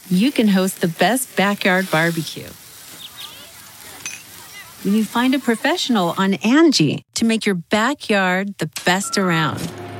you can host the best backyard barbecue. When you find a professional on Angie to make your backyard the best around.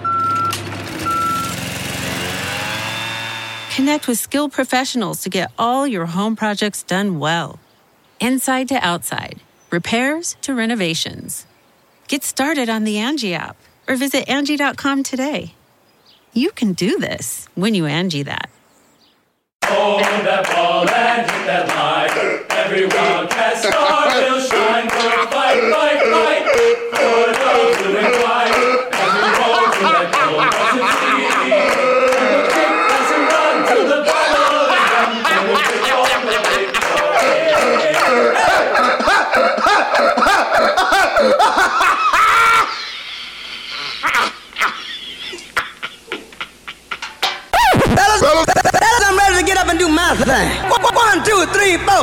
Connect with skilled professionals to get all your home projects done well. Inside to outside, repairs to renovations. Get started on the Angie app or visit Angie.com today. You can do this when you Angie that. Hold that ball and hit that line. Every Wildcat star will shine for a fight, fight, fight. For the blue and white. Every ball to that goal doesn't see. And the kick doesn't run to the bottle. And the kick all the way Fellas, I'm ready to get up and do my thing. 1, 2, 3, 4.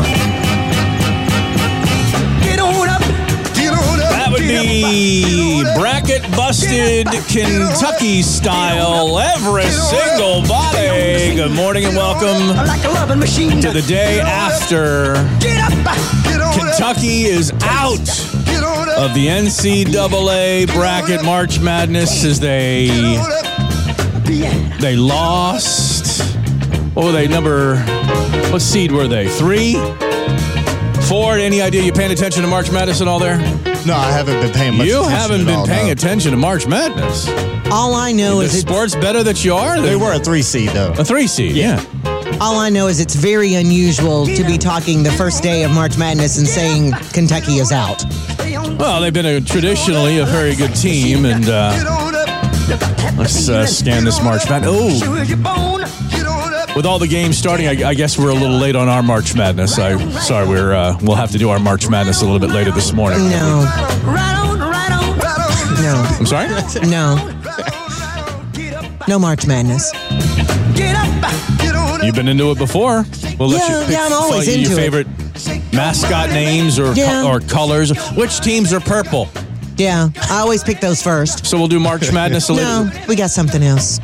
Get on up. That would be bracket busted Kentucky style, every single body. Good morning and welcome Like a loving machine. to the day after Get up. Kentucky is out of the NCAA bracket March Madness as they lost. What were they? What seed were they? 3? 4? Any idea? You paying attention to March Madness at all there? No, I haven't been paying much attention. You haven't at been all, paying no. attention to March Madness. All I know The is sport's better that you are? They were a 3 seed, though. A 3 seed, yeah. all I know is it's very unusual to be talking the first day of March Madness and saying Kentucky is out. Well, they've been traditionally a very good team, and let's scan this March Madness. Oh, with all the games starting, I guess we're a little late on our March Madness. Sorry, we'll have to do our March Madness a little bit later this morning. No. No. I'm sorry? No. No March Madness. You've been into it before. We'll let you pick I'm always into your it. favorite mascot names or colors. Which teams are purple? Yeah, I always pick those first. So we'll do March Madness a little. No, we got something else.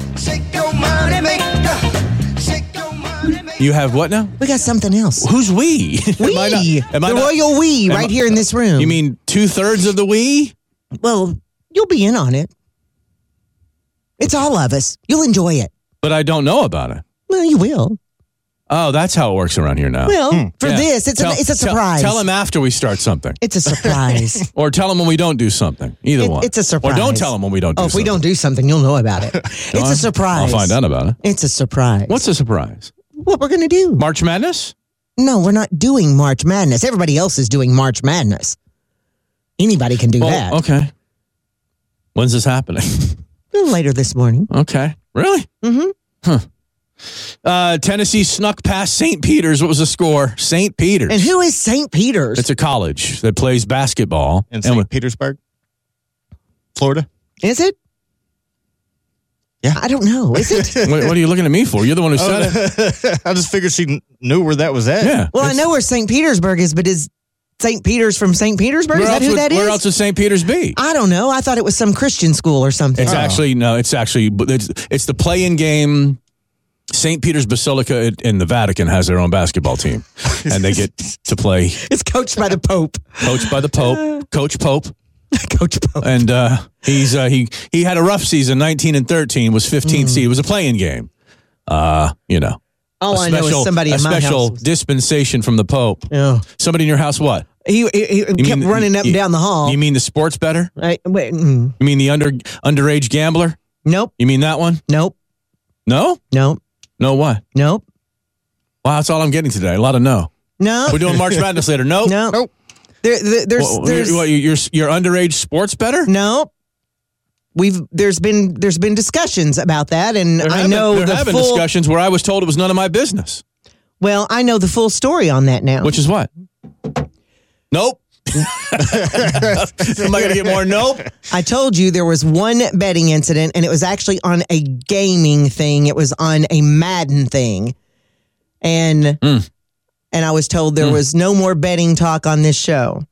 You have what now? We got something else. Who's we? We. The royal we right here in this room. You mean 2/3 of the we? Well, you'll be in on it. It's all of us. You'll enjoy it. But I don't know about it. Well, you will. Oh, that's how it works around here now. Well, for this, it's a surprise. Tell him after we start something. It's a surprise. Or tell him when we don't do something. Either one. It's a surprise. Or don't tell him when we don't do something. Oh, if we don't do something, you'll know about it. It's a surprise. I'll find out about it. It's a surprise. What's a surprise? What we're going to do. March Madness? No, we're not doing March Madness. Everybody else is doing March Madness. Anybody can do that. Okay. When's this happening? Later this morning. Okay. Really? Mm-hmm. Huh. Tennessee snuck past St. Peter's. What was the score? St. Peter's. And who is St. Peter's? It's a college that plays basketball. In St. Petersburg? Florida? Is it? Yeah. I don't know. Is it? What are you looking at me for? You're the one who said it. I just figured she knew where that was at. Yeah. Well, I know where St. Petersburg is, but is St. Peter's from St. Petersburg? Is that who that is? Where else would St. Peter's be? I don't know. I thought it was some Christian school or something. It's actually it's the play-in game. St. Peter's Basilica in the Vatican has their own basketball team, and they get to play. It's coached by the Pope. Coached by the Pope, Coach Pope. Coach Pope. And he had a rough season, 19-13, was 15th seed. It was a play-in game. All I know is somebody in my house. special dispensation from the Pope. Yeah. Somebody in your house, what? He kept running up and down the hall. You mean the sports bettor? Wait, You mean the underage gambler? Nope. You mean that one? Nope. No? Nope. No what? Nope. Wow, that's all I'm getting today. A lot of no. No. We're doing March Madness later. Nope. No. Nope. There's you're underage sports bettor? No. There's been discussions about that, and I know they're having discussions where I was told it was none of my business. Well, I know the full story on that now. Which is what? Nope. Am I going to get more? Nope. I told you there was one betting incident, and it was actually on a gaming thing. It was on a Madden thing, and I was told there was no more betting talk on this show.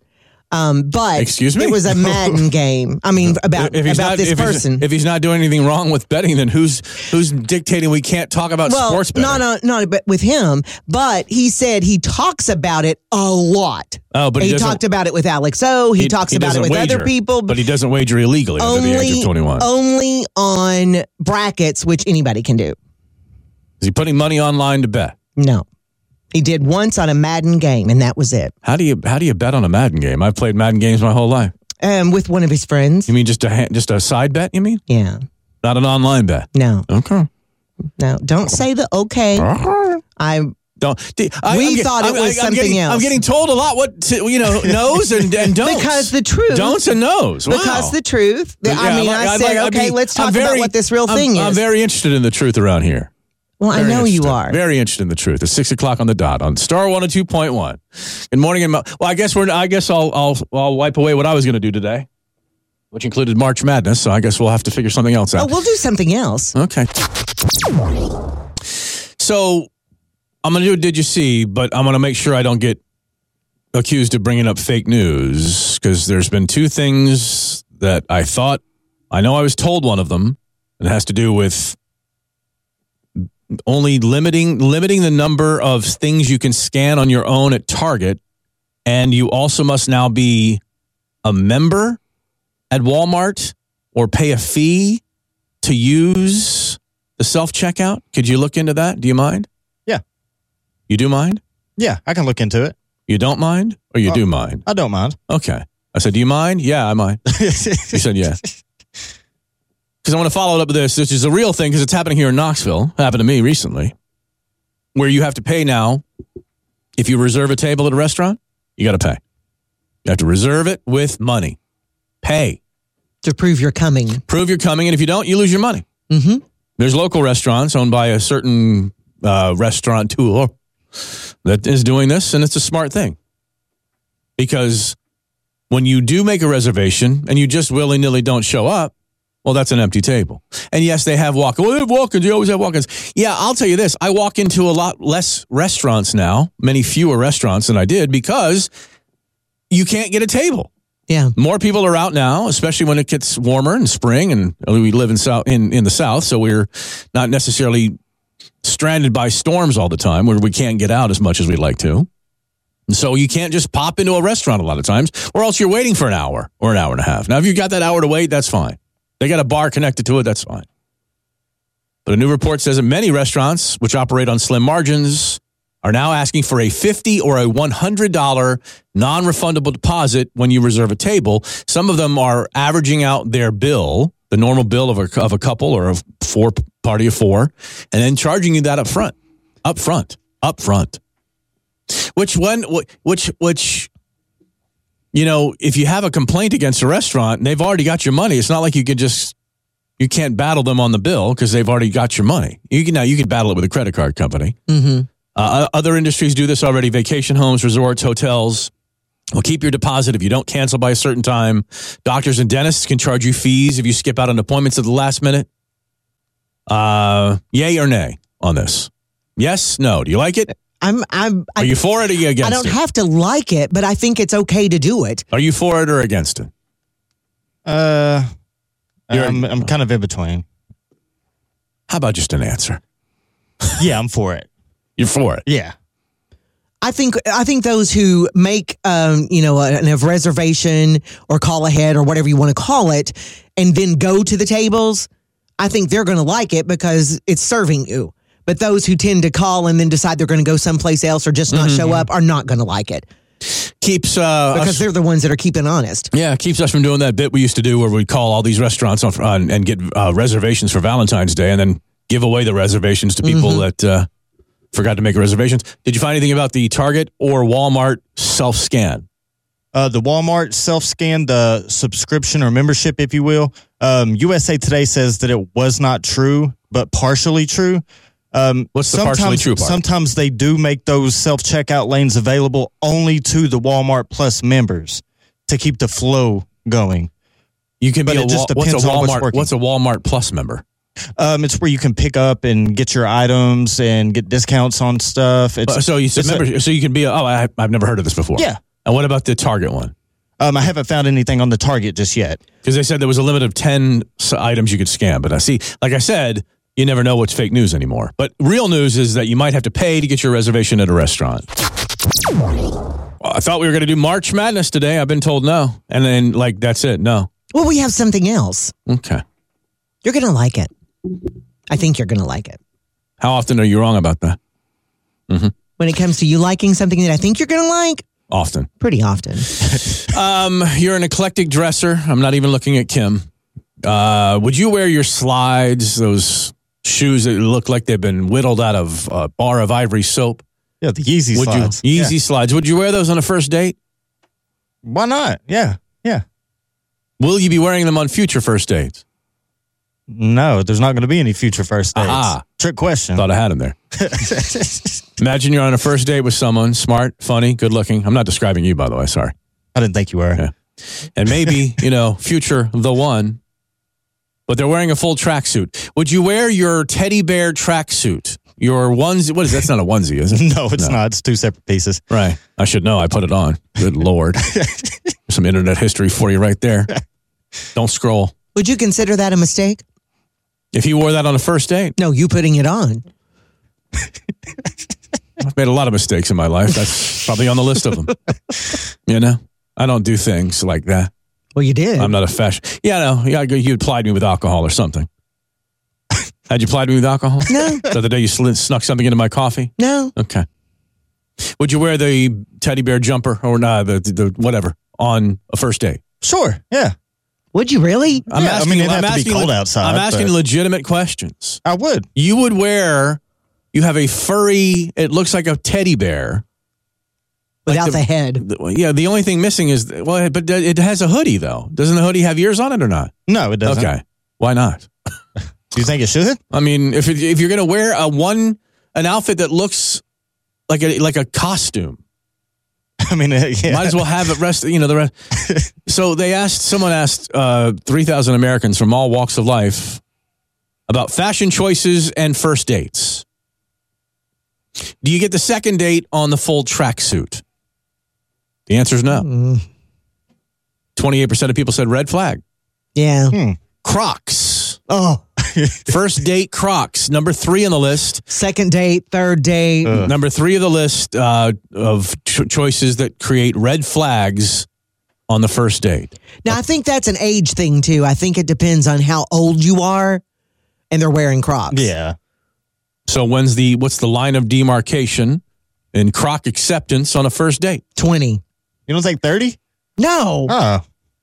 But Excuse me? it was a Madden game. I mean, about this person. If he's not doing anything wrong with betting, then who's dictating we can't talk about sports betting? Not with him, but he said he talks about it a lot. Oh, but he talked about it with Alex O. He talks about it with other people. But he doesn't wager illegally under the age of 21. Only on brackets, which anybody can do. Is he putting money online to bet? No. He did once on a Madden game, and that was it. How do you bet on a Madden game? I've played Madden games my whole life. With one of his friends. You mean just a side bet, you mean? Yeah. Not an online bet? No. Okay. No, don't say the okay. We thought it was something else. I'm getting told a lot what no's and don'ts. Because the truth. Don'ts and no's. Wow. Because the truth. I said, let's talk about what this real thing is. I'm very interested in the truth around here. Well, I know you are. Very interested in the truth. It's 6 o'clock on the dot on Star 102.1. Good morning. I guess I'll wipe away what I was going to do today, which included March Madness. So I guess we'll have to figure something else out. Oh, we'll do something else. Okay. So I'm going to do a Did You See, but I'm going to make sure I don't get accused of bringing up fake news, because there's been two things that I know I was told one of them. It has to do with only limiting the number of things you can scan on your own at Target, and you also must now be a member at Walmart or pay a fee to use the self-checkout. Could you look into that? Do you mind? Yeah. You do mind? Yeah, I can look into it. You don't mind, or you do mind? I don't mind. Okay. I said, do you mind? Yeah, I mind. You said yes. Because I want to follow it up with this. This is a real thing because it's happening here in Knoxville. Happened to me recently. Where you have to pay now. If you reserve a table at a restaurant, you got to pay. You have to reserve it with money. Pay. To prove you're coming. Prove you're coming. And if you don't, you lose your money. Mm-hmm. There's local restaurants owned by a certain restaurateur that is doing this. And it's a smart thing. Because when you do make a reservation and you just willy-nilly don't show up, well, that's an empty table. And yes, they have walk-ins. Well, they have walk-ins. You always have walk-ins. Yeah, I'll tell you this. I walk into a lot less restaurants now, many fewer restaurants than I did, because you can't get a table. Yeah. More people are out now, especially when it gets warmer in spring, and we live in the South, so we're not necessarily stranded by storms all the time where we can't get out as much as we'd like to. So you can't just pop into a restaurant a lot of times, or else you're waiting for an hour or an hour and a half. Now, if you've got that hour to wait, that's fine. They got a bar connected to it, that's fine. But a new report says that many restaurants, which operate on slim margins, are now asking for a $50 or a $100 non-refundable deposit when you reserve a table. Some of them are averaging out their bill, the normal bill of a couple or a party of four, and then charging you that up front. Which, if you have a complaint against a restaurant and they've already got your money, it's not like you can't battle them on the bill because they've already got your money. You can battle it with a credit card company. Mm-hmm. Other industries do this already. Vacation homes, resorts, hotels will keep your deposit if you don't cancel by a certain time. Doctors and dentists can charge you fees if you skip out on appointments at the last minute. Yay or nay on this? Yes, no. Do you like it? Are you for it or are you against it? I don't have to like it, but I think it's okay to do it. Are you for it or against it? I'm kind of in between. How about just an answer? Yeah, I'm for it. You're for it? Yeah. I think those who make a reservation or call ahead or whatever you want to call it, and then go to the tables, I think they're going to like it because it's serving you. But those who tend to call and then decide they're going to go someplace else or just not show up are not going to like it. Keeps because they're the ones that are keeping honest. Yeah, it keeps us from doing that bit we used to do where we'd call all these restaurants on and get reservations for Valentine's Day and then give away the reservations to people that forgot to make reservations. Did you find anything about the Target or Walmart self-scan? The Walmart self-scan, the subscription or membership, if you will. USA Today says that it was not true, but partially true. What's the partially true part? Sometimes they do make those self-checkout lanes available only to the Walmart Plus members to keep the flow going. You can but be it just depends on what's working. What's a Walmart Plus member? It's where you can pick up and get your items and get discounts on stuff. So you said member, so you can be. I've never heard of this before. Yeah. And what about the Target one? I haven't found anything on the Target just yet. Because they said there was a limit of 10 items you could scan. But I see, like I said, you never know what's fake news anymore. But real news is that you might have to pay to get your reservation at a restaurant. Well, I thought we were going to do March Madness today. I've been told no. And then, that's it. No. Well, we have something else. Okay. You're going to like it. I think you're going to like it. How often are you wrong about that? Mm-hmm. When it comes to you liking something that I think you're going to like? Often. Pretty often. You're an eclectic dresser. I'm not even looking at Kim. Would you wear your slides, those shoes that look like they've been whittled out of a bar of ivory soap? Yeah, the Yeezy slides. Yeezy slides. Would you wear those on a first date? Why not? Yeah. Will you be wearing them on future first dates? No, there's not going to be any future first dates. Aha. Trick question. Thought I had him there. Imagine you're on a first date with someone, smart, funny, good looking. I'm not describing you, by the way. Sorry. I didn't think you were. Yeah. And maybe, future the one, but they're wearing a full tracksuit. Would you wear your teddy bear tracksuit? Your onesie? What is that? It's not a onesie, is it? No, it's not. It's two separate pieces. Right. I should know. I put it on. Good Lord. Some internet history for you right there. Don't scroll. Would you consider that a mistake? If he wore that on a first date? No, you putting it on. I've made a lot of mistakes in my life. That's probably on the list of them. I don't do things like that. Well, you did. I'm not a fashion. Yeah, no. You plied me with alcohol or something. Had you plied me with alcohol? No. The other day you snuck something into my coffee? No. Okay. Would you wear the teddy bear jumper or the whatever on a first date? Sure. Yeah. Would you really? I'm to be cold outside. I'm asking legitimate questions. I would. You would wear, you have a furry, it looks like a teddy bear. Without the head. The only thing missing is, but it has a hoodie though. Doesn't the hoodie have ears on it or not? No, it doesn't. Okay. Why not? Do you think it should? I mean, if you're going to wear an outfit that looks like a costume. I mean, yeah. Might as well have it rest, the rest. So someone asked 3,000 Americans from all walks of life about fashion choices and first dates. Do you get the second date on the full tracksuit? The answer is no. 28% of people said red flag. Yeah. Crocs. Oh. First date Crocs, number 3 on the list. Second date, third date. Number 3 of the list of choices that create red flags on the first date. Now, I think that's an age thing, too. I think it depends on how old you are and they're wearing Crocs. Yeah. So what's the line of demarcation in Croc acceptance on a first date? 20. You don't think 30? No. Oh.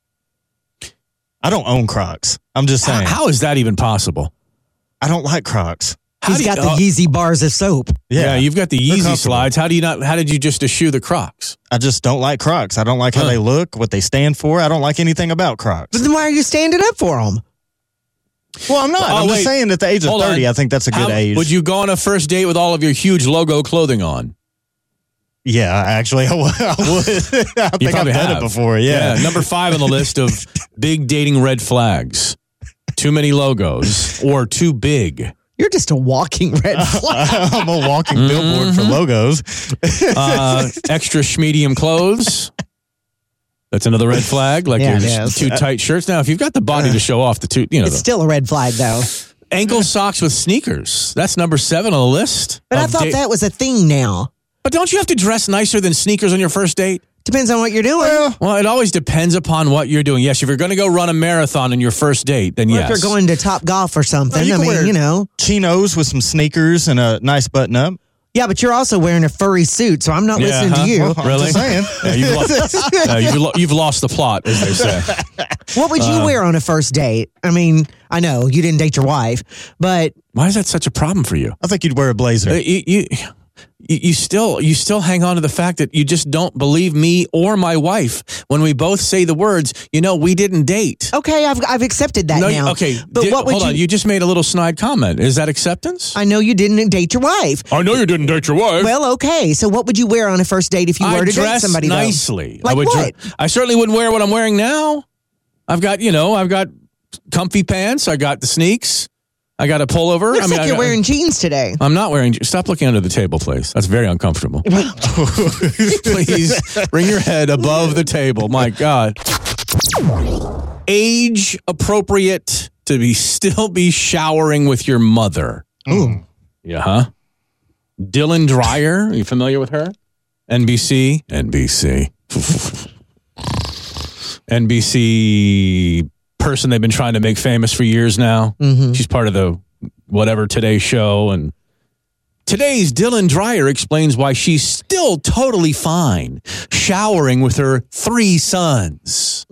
I don't own Crocs. I'm just saying. How is that even possible? I don't like Crocs. He's got the Yeezy bars of soap. Yeah, you've got the Yeezy slides. How did you just eschew the Crocs? I just don't like Crocs. I don't like how they look, what they stand for. I don't like anything about Crocs. But then why are you standing up for them? Well, I'm not. I'm just saying at the age of 30, I think that's a good age. Would you go on a first date with all of your huge logo clothing on? Yeah, actually, I would. I think I've done it before. Yeah. Number 5 on the list of big dating red flags. Too many logos or too big. You're just a walking red flag. I'm a walking billboard for logos. Extra schmedium clothes. That's another red flag. Like your too tight shirts. Now, if you've got the body to show off it's still a red flag, though. Ankle socks with sneakers. That's number 7 on the list. But I thought that was a thing now. But don't you have to dress nicer than sneakers on your first date? Depends on what you're doing. Well, it always depends upon what you're doing. Yes, if you're going to go run a marathon on your first date, then yes. If you're going to Top Golf or something, chinos with some sneakers and a nice button up. Yeah, but you're also wearing a furry suit, so I'm not listening to you. Well, really? I'm just saying. You've lost the plot, as they say. What would you wear on a first date? I mean, I know you didn't date your wife, but why is that such a problem for you? I think you'd wear a blazer. You still hang on to the fact that you just don't believe me or my wife when we both say the words, we didn't date. Okay, I've accepted that now. Okay, but hold on. You just made a little snide comment. Is that acceptance? I know you didn't date your wife. I know you didn't date your wife. Well, okay. So what would you wear on a first date if you were to date somebody? Nicely. Like what? I certainly wouldn't wear what I'm wearing now. I've got comfy pants. I got the sneaks. I got to pull over. Looks like you're wearing jeans today. I'm not wearing. Stop looking under the table, please. That's very uncomfortable. Please bring your head above the table. My God. Age appropriate to still be showering with your mother. Ooh. Yeah, huh? Dylan Dreyer. Are you familiar with her? NBC. NBC person they've been trying to make famous for years now. Mm-hmm. She's part of the whatever Today Show. And today's Dylan Dreyer explains why she's still totally fine showering with her 3 sons.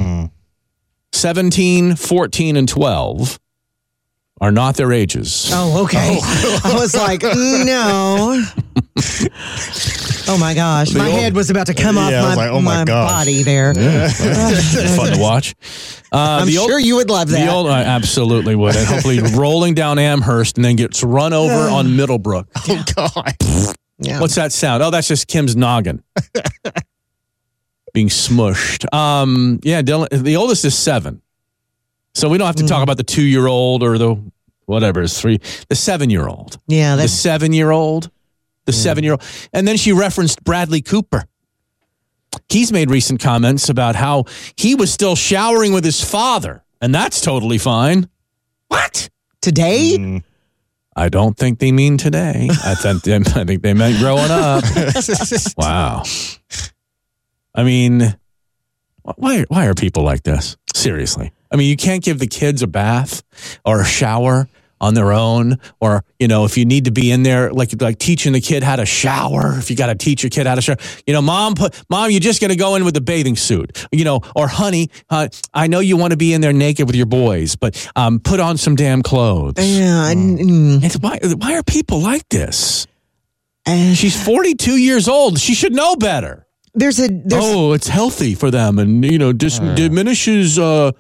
17, 14, and 12 are not their ages. Oh, okay. I was like, no. Oh, my gosh. My head was about to come off my body there. It's fun to watch. I'm sure you would love that. I absolutely would. And hopefully rolling down Amherst and then gets run over on Middlebrook. Oh, God. Yeah. What's that sound? Oh, that's just Kim's noggin. Being smushed. Dylan, the oldest is 7. So we don't have to talk about the 2-year-old or the whatever is 3. The 7-year-old. Yeah. The 7-year-old. The 7-year-old. And then she referenced Bradley Cooper. He's made recent comments about how he was still showering with his father, and that's totally fine. What? Today? I don't think they mean today. I think they meant growing up. Wow. I mean, why are people like this? Seriously. I mean, you can't give the kids a bath or a shower on their own, or, if you need to be in there, like teaching the kid how to shower, if you got to teach your kid how to shower, mom, you're just going to go in with a bathing suit, or honey, I know you want to be in there naked with your boys, but put on some damn clothes. Yeah. Why are people like this? She's 42 years old. She should know better. It's healthy for them, and diminishes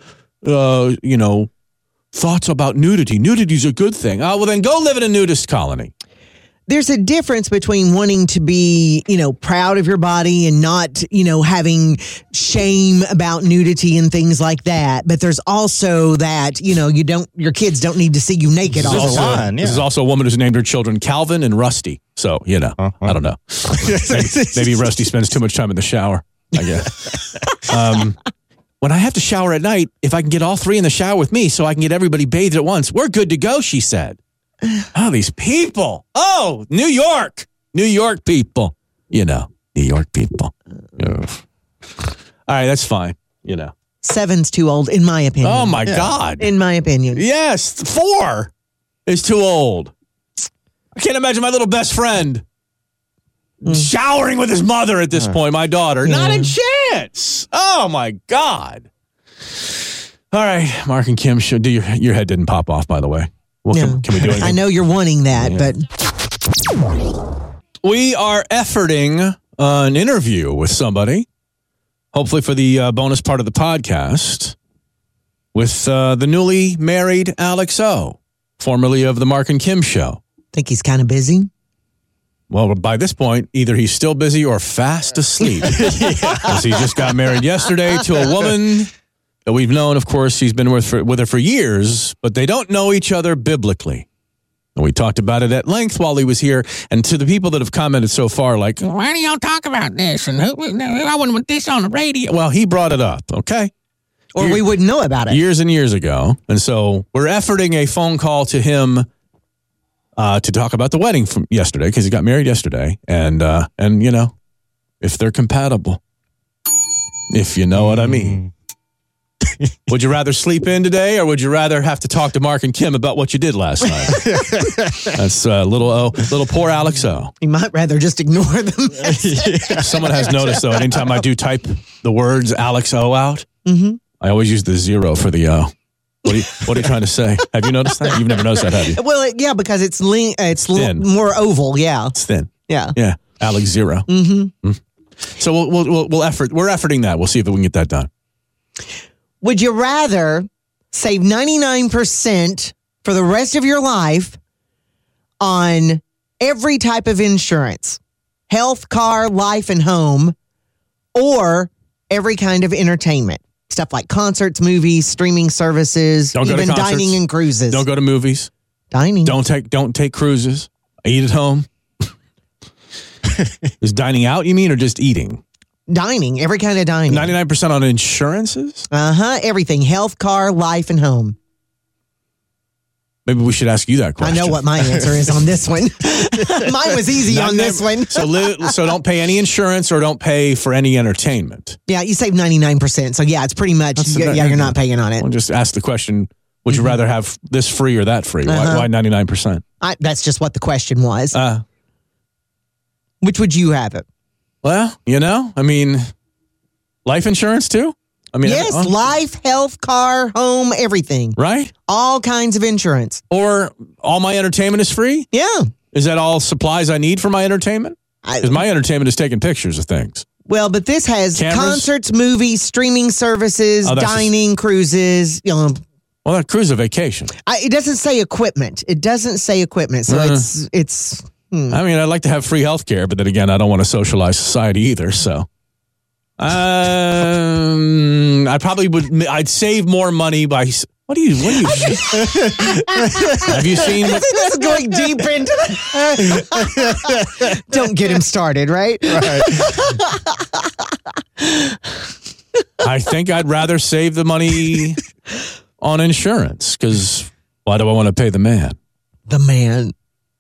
thoughts about nudity. Nudity's a good thing. Oh, well, then go live in a nudist colony. There's a difference between wanting to be, proud of your body and not, having shame about nudity and things like that. But there's also that, your kids don't need to see you naked all the time. This is also a woman who's named her children Calvin and Rusty. So, I don't know. Maybe Rusty spends too much time in the shower, I guess. When I have to shower at night, if I can get all 3 in the shower with me so I can get everybody bathed at once, we're good to go, she said. Oh, these people. Oh, New York people. New York people. Ugh. All right, that's fine. 7's too old, in my opinion. Oh, my God. In my opinion. Yes, 4 is too old. I can't imagine my little best friend showering with his mother at this point, my daughter. Yeah. Not a chance. Oh, my God. All right, Mark and Kim, your head didn't pop off, by the way. Well, can we do it? I know you're wanting that, but... We are efforting an interview with somebody, hopefully for the bonus part of the podcast, with the newly married Alex O, formerly of the Mark and Kim Show. Think he's kind of busy? Well, by this point, either he's still busy or fast asleep. Because he just got married yesterday to a woman that we've known, of course, he's been with her for years, but they don't know each other biblically. And we talked about it at length while he was here. And to the people that have commented so far, like, why do y'all talk about this? And I wouldn't want this on the radio. Well, he brought it up, okay? Or we wouldn't know about it. Years and years ago. And so we're efforting a phone call to him to talk about the wedding from yesterday, because he got married yesterday. And if they're compatible, if you know what I mean. Would you rather sleep in today, or would you rather have to talk to Mark and Kim about what you did last night? That's little poor Alex O. You might rather just ignore them. Someone has noticed, though, anytime I do type the words Alex O out, I always use the 0 for the O. What are you trying to say? Have you noticed that? You've never noticed that, have you? Well, yeah, because it's thin. more oval, yeah. It's thin. Yeah. Yeah, Alex 0. So we'll effort. We're efforting that. We'll see if we can get that done. Would you rather save 99% for the rest of your life on every type of insurance, health, car, life, and home, or every kind of entertainment? Stuff like concerts, movies, streaming services, Don't go to even concerts. dining and cruises. Don't go to movies. Dining. Don't take cruises. Eat at home. Is dining out, you mean, or just eating? Dining, every kind of dining. 99% on insurances? Everything. Health, car, life, and home. Maybe we should ask you that question. I know what my answer is on this one. Mine was easy on this one. So don't pay any insurance or don't pay for any entertainment. Yeah, you save 99%. So yeah, it's pretty much, you're not paying on it. We'll just ask the question, would you rather have this free or that free? Why 99%? That's just what the question was. Which would you have it? Well, I mean, life insurance too? I mean, yes, life, health, car, home, everything. Right? All kinds of insurance. Or all my entertainment is free? Yeah. Is that all supplies I need for my entertainment? Because my entertainment is taking pictures of things. Well, but this has Cameras? concerts, movies, streaming services, dining, cruises. Well, that cruise a vacation. It doesn't say equipment. So it's. I mean, I'd like to have free health care, but then again, I don't want to socialize society either. So, I probably would. I'd save more money by. What do you? Have you seen? This is going deep into. Don't get him started, right? Right. I think I'd rather save the money on insurance because why do I want to pay the man? The man.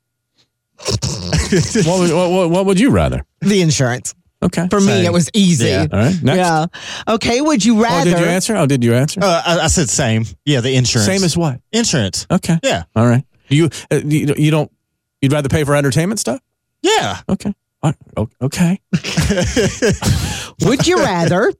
What would you rather? The insurance. Okay. For me, it was easy. Yeah. All right. Next. Yeah. Okay. Would you rather? Did you answer? Did you answer? I said same. Yeah, the insurance. Same as what? Insurance. Okay. Yeah. All right. You don't. You'd rather pay for entertainment stuff? Yeah. Okay. Okay. Would you rather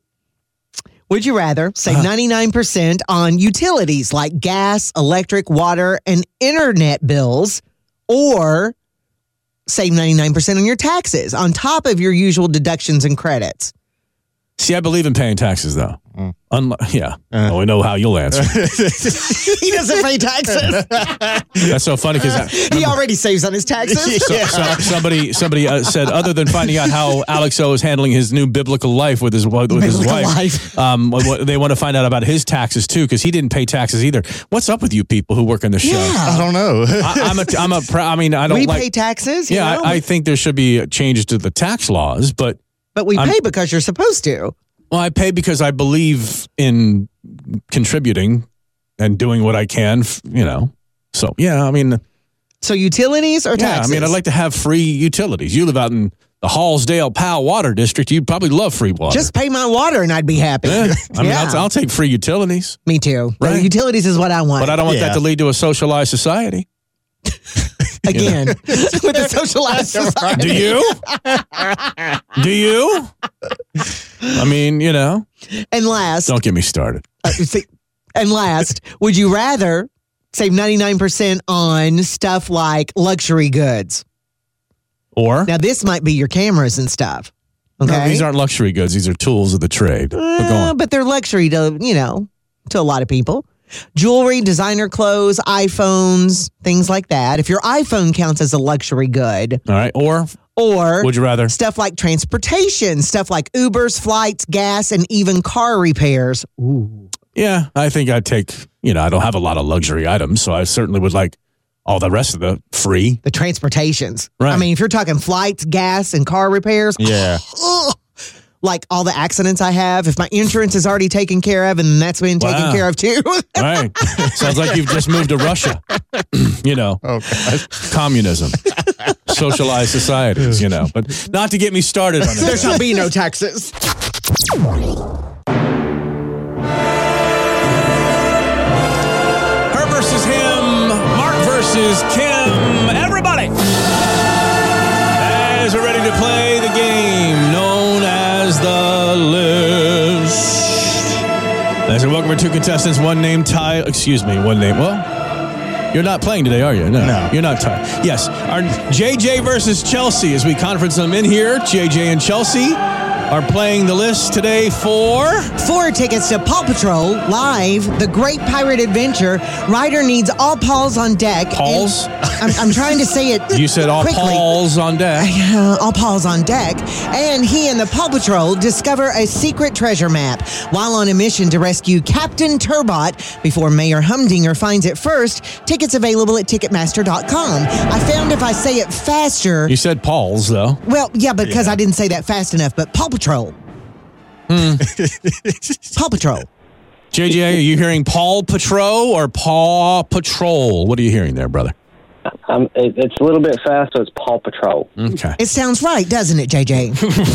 save 99% on utilities like gas, electric, water, and internet bills, or save 99% on your taxes on top of your usual deductions and credits? See, I believe in paying taxes, though. Well, we know how you'll answer. He doesn't pay taxes. That's so funny because He already saves on his taxes. somebody said, other than finding out how Alex O is handling his new biblical life with his wife, they want to find out about his taxes too because he didn't pay taxes either. What's up with you people who work in the show? I don't know. We pay taxes. Yeah, I think there should be changes to the tax laws, but we pay because you're supposed to. Well, I pay because I believe in contributing and doing what I can, So, yeah, I mean. So utilities or taxes? Yeah, I mean, I'd like to have free utilities. You live out in the Hallsdale Powell Water District. You'd probably love free water. Just pay my water and I'd be happy. Yeah. I mean, I'll take free utilities. Me too. Right. Utilities is what I want. But I don't want that to lead to a socialized society. Again, with the socialized society. Do you? Do you? I mean, And last. Don't get me started. And last, would you rather save 99% on stuff like luxury goods? Or? Now, this might be your cameras and stuff. Okay. No, these aren't luxury goods. These are tools of the trade. Go on. But they're luxury to a lot of people. Jewelry, designer clothes, iPhones, things like that. If your iPhone counts as a luxury good. All right. Or would you rather? Stuff like transportation, stuff like Ubers, flights, gas, and even car repairs. Ooh. Yeah, I think I'd take, I don't have a lot of luxury items, so I certainly would like all the rest of the free. The transportations. Right. I mean, if you're talking flights, gas, and car repairs. Yeah. Like all the accidents I have, if my insurance is already taken care of, and that's been taken care of too. Right. Sounds like you've just moved to Russia. Communism. Socialized societies, But not to get me started on it. There shall be no taxes. Her versus him. Mark versus Kim. Everybody. As we're ready to play the game known as The List. As we welcome our two contestants, one name. Well, you're not playing today, are you? No. You're not Ty. Yes. Our JJ versus Chelsea as we conference them in here. JJ and Chelsea. are playing the list today for 4 tickets to Paw Patrol Live, The Great Pirate Adventure. Ryder needs all paws on deck. Paws? I'm trying to say it You said all quickly. Paws on deck. All paws on deck. And he and the Paw Patrol discover a secret treasure map while on a mission to rescue Captain Turbot before Mayor Humdinger finds it first. Tickets available at Ticketmaster.com. I found if I say it faster... You said Paws, though. Well, yeah, because I didn't say that fast enough, but Paw Patrol. Paw Patrol. JJ, are you hearing Paw Patrol or Paw Patrol? What are you hearing there, brother? It's a little bit fast, so it's Paw Patrol. Okay. It sounds right, doesn't it, JJ?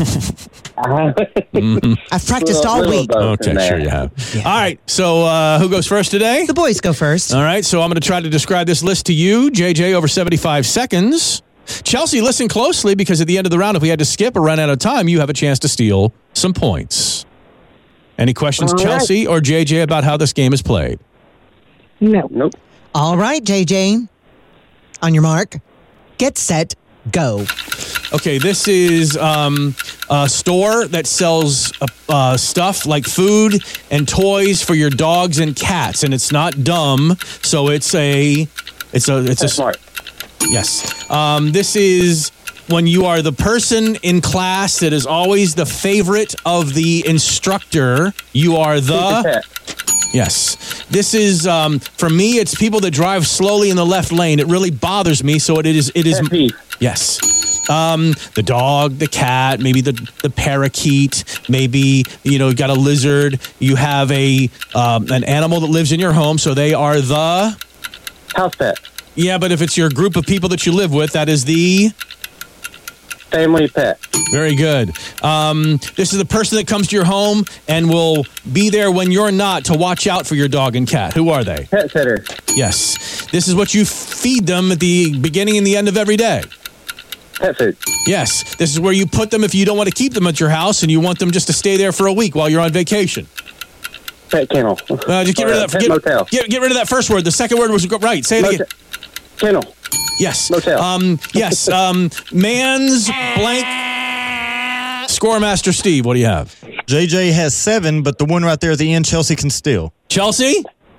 I've practiced all week. Okay, sure you have. Yeah. All right, so who goes first today? The boys go first. All right, so I'm going to try to describe this list to you, JJ, over 75 seconds. Chelsea, listen closely because at the end of the round, if we had to skip or run out of time, you have a chance to steal some points. Any questions, All right. Chelsea or JJ, about how this game is played? No. Nope. All right, JJ. On your mark, get set, go. Okay, this is a store that sells stuff like food and toys for your dogs and cats, and it's not dumb. So it's Smart. Yes. This is when you are the person in class that is always the favorite of the instructor. You are the... Yes. This is, for me, it's people that drive slowly in the left lane. It really bothers me. So it is. Pet peeve. Yes. The dog, the cat, maybe the parakeet, maybe, you got a lizard. You have an animal that lives in your home. So they are the... House pet. Yeah, but if it's your group of people that you live with, that is the... Family pet. Very good. This is the person that comes to your home and will be there when you're not to watch out for your dog and cat. Who are they? Pet sitter. Yes. This is what you feed them at the beginning and the end of every day. Pet food. Yes. This is where you put them if you don't want to keep them at your house and you want them just to stay there for a week while you're on vacation. Pet kennel. Just get rid of that. Pet motel. Get rid of that first word. The second word was right. Say it again. Kennel. Yes. Motel. Yes. Man's blank. Scoremaster Steve, what do you have? JJ has 7, but the one right there at the end, Chelsea can steal. Chelsea?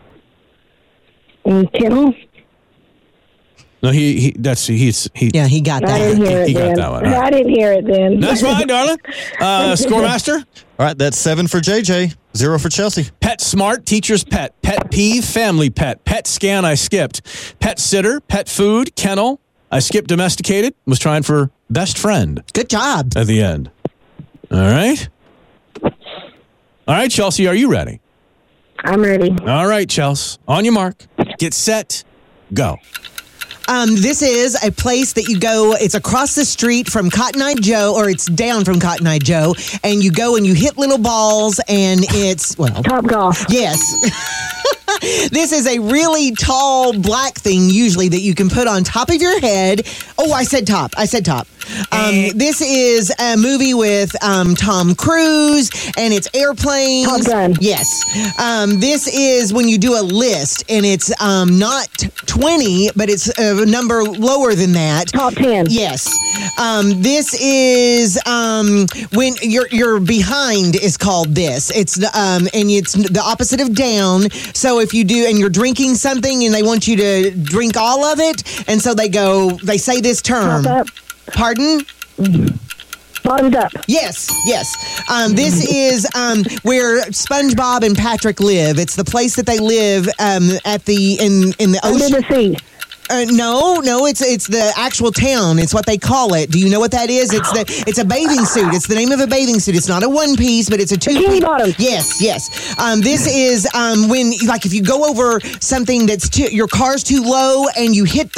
Kennel? No, he Yeah, he got I that. didn't hear it He got then. that one, all right. I didn't hear it then. That's fine, darling. Scoremaster? All right, that's 7 for JJ, 0 for Chelsea. Pet smart, teacher's pet. Pet peeve, family pet. Pet scan, I skipped. Pet sitter, pet food, kennel. I skipped domesticated, was trying for best friend Good job. at the end. All right. All right, Chelsea, are you ready? I'm ready. All right, Chelsea. On your mark. Get set. Go. This is a place that you go, it's across the street from Cotton Eye Joe, or it's down from Cotton Eye Joe, and you go and you hit little balls, and it's, well... Top golf. Yes. This is a really tall black thing, usually, that you can put on top of your head. Oh, I said top. This is a movie with Tom Cruise, and it's airplanes. Top Gun. Yes. This is when you do a list, and it's not 20, but it's a number lower than that. Top 10. Yes. This is when you're behind is called this. It's and it's the opposite of down. So if you do and you're drinking something and they want you to drink all of it, and so they say this term. Top up. Pardon? Bottoms up. Yes. This is where SpongeBob and Patrick live. It's the place that they live in the Under ocean. the sea. No, it's the actual town. It's what they call it. Do you know what that is? It's a bathing suit. It's the name of a bathing suit. It's not a one piece, but it's a two-piece. Bikini bottom. Yes. This is when, like, if you go over something that's your car's too low and you hit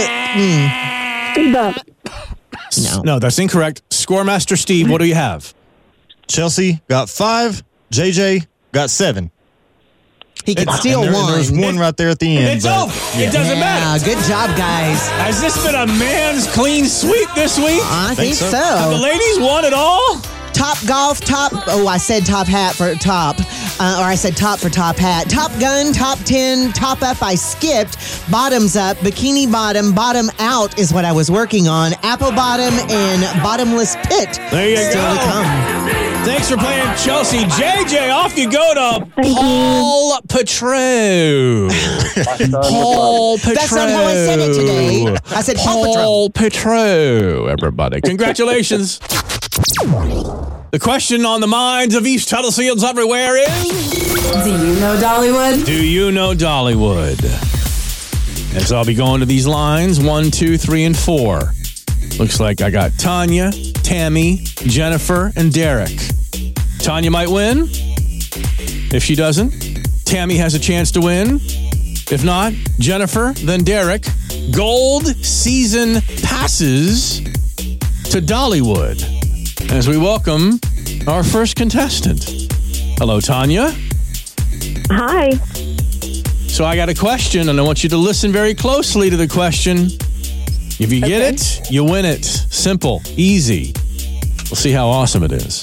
the. Speed bump. No, that's incorrect. Scoremaster Steve, what do you have? Chelsea got 5, JJ got 7. He could steal and one. there's one right there at the end. It's but- over. It doesn't matter. Good job, guys. Has this been a man's clean sweep this week? I think so. Have the ladies won it all? Top golf, I said top hat for top. Or I said top for top hat. Top gun, top 10, top up, I skipped. Bottoms up, bikini bottom out is what I was working on. Apple bottom and bottomless pit. There you Still go. to come. Thanks for playing, Chelsea. JJ, off you go to Paul Petro. Paul Petro. That's not how I said it today. I said Paul Petro, everybody. Congratulations. The question on the minds of East Tuttlefields everywhere is... Do you know Dollywood? Do you know Dollywood? And so I'll be going to these lines, 1, 2, 3, and 4. Looks like I got Tanya, Tammy, Jennifer, and Derek. Tanya might win. If she doesn't, Tammy has a chance to win. If not, Jennifer, then Derek. Gold season passes to Dollywood as we welcome our first contestant. Hello, Tanya. Hi. So I got a question, and I want you to listen very closely to the question. If you get it, you win it. Simple, easy. We'll see how awesome it is.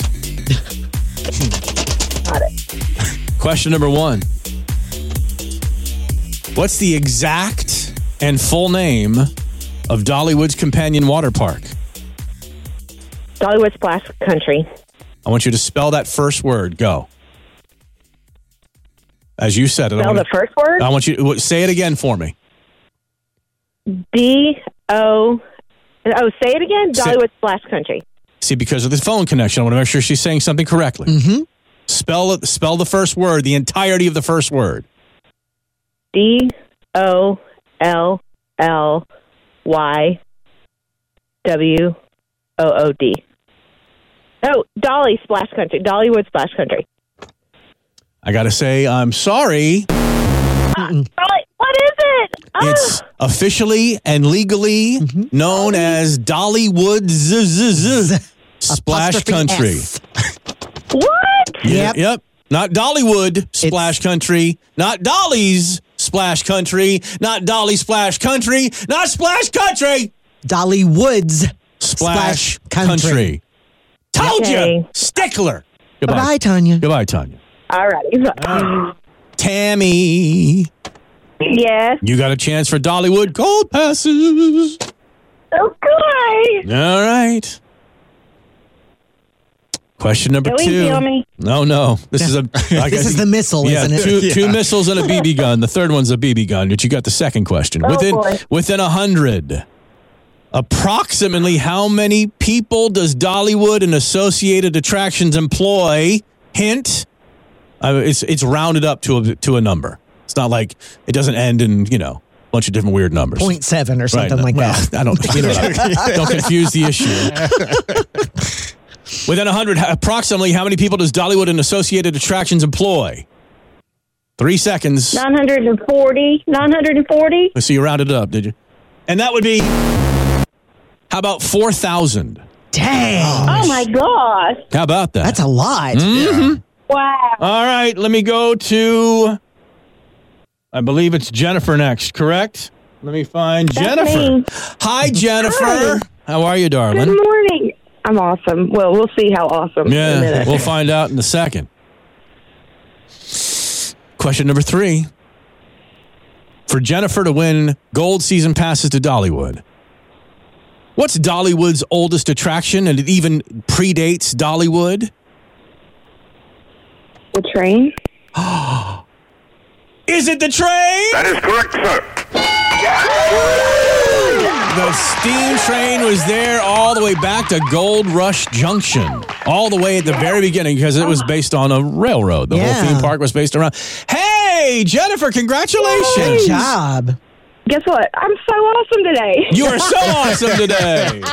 Got it. Question number 1. What's the exact and full name of Dollywood's companion water park? Dollywood Splash Country. I want you to spell that first word. Go. As you said it. Spell the first word? I want you to say it again for me. D-O... Oh, say it again? Dollywood Splash Country. See, because of this phone connection, I want to make sure she's saying something correctly. Mm-hmm. Spell the first word, the entirety of the first word. D-O-L-L-Y-W-O-O-D. Oh, Dolly Splash Country. Dollywood Splash Country. I got to say, I'm sorry. Dolly, what is it? It's officially and legally known as Dollywood Splash Country. What? Yep. Not Dollywood Splash Country. Not Dolly's Splash Country. Not Dolly Splash Country. Not Splash Country. Dollywood's Splash Country. Told you. Stickler. Goodbye. Bye, Tanya. Goodbye, Tanya. All right. Tammy. Yes. You got a chance for Dollywood Gold passes. Okay. All right. Question number 2. No. This is this is the missile, isn't it? Two missiles and a BB gun. The third one's a BB gun, but you got the second question. Within 100, approximately how many people does Dollywood and associated attractions employ? Hint, it's rounded up to a number. It's not like it doesn't end in, a bunch of different weird numbers. 0.7 or something like that. I don't don't confuse the issue. Within 100, approximately how many people does Dollywood and associated attractions employ? 3 seconds. 940. 940. So you rounded it up, did you? And that would be, how about 4,000? Dang. Oh, my gosh. How about that? That's a lot. Mm-hmm. Wow. All right, let me go to, I believe it's Jennifer next, correct? Let me find Jennifer. Me. Hi, Jennifer. Hi. How are you, darling? Good morning. I'm awesome. Well, we'll see how awesome in a minute. We'll find out in a second. Question number 3. For Jennifer to win gold season passes to Dollywood, what's Dollywood's oldest attraction, and it even predates Dollywood? The train. Is it the train? That is correct, sir. The steam train was there all the way back to Gold Rush Junction, all the way at the very beginning, because it was based on a railroad. The whole theme park was based around. Hey, Jennifer, congratulations. Good job. Guess what? I'm so awesome today. You are so awesome today.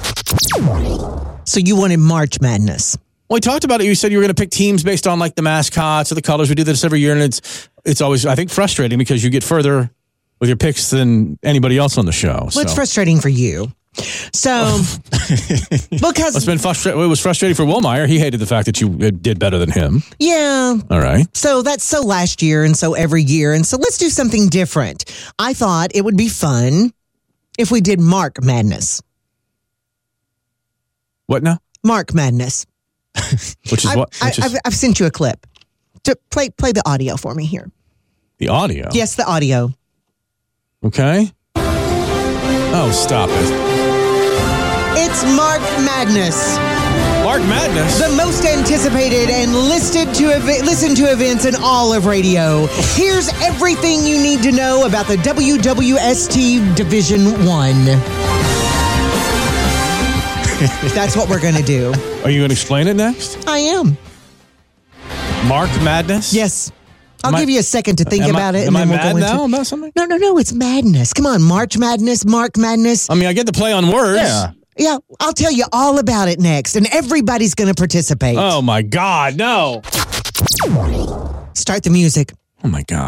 So you wanted March Madness. Well, we talked about it. You said you were going to pick teams based on like the mascots or the colors. We do this every year, and it's always, I think, frustrating because you get further with your picks than anybody else on the show. Well, it's frustrating for you. So, because it was frustrating for Wilmeyer. He hated the fact that you did better than him. Yeah. All right. So that's so last year and so every year. And so let's do something different. I thought it would be fun if we did Mark Madness. What now? Mark Madness. Which is what? I've sent you a clip. To play the audio for me here. The audio? Yes, the audio. Okay. Oh, stop it. It's Mark Madness. Mark Madness. The most anticipated and listened to events in all of radio. Here's everything you need to know about the WWST Division 1. That's what we're going to do. Are you going to explain it next? I am. Mark Madness? Yes. I'll give you a second to think about it. Am and I then we'll mad go now into... about something? No, it's madness. Come on, March Madness, Mark Madness. I mean, I get the play on words. Yeah, I'll tell you all about it next, and everybody's going to participate. Oh, my God, no. Start the music. Oh, my God.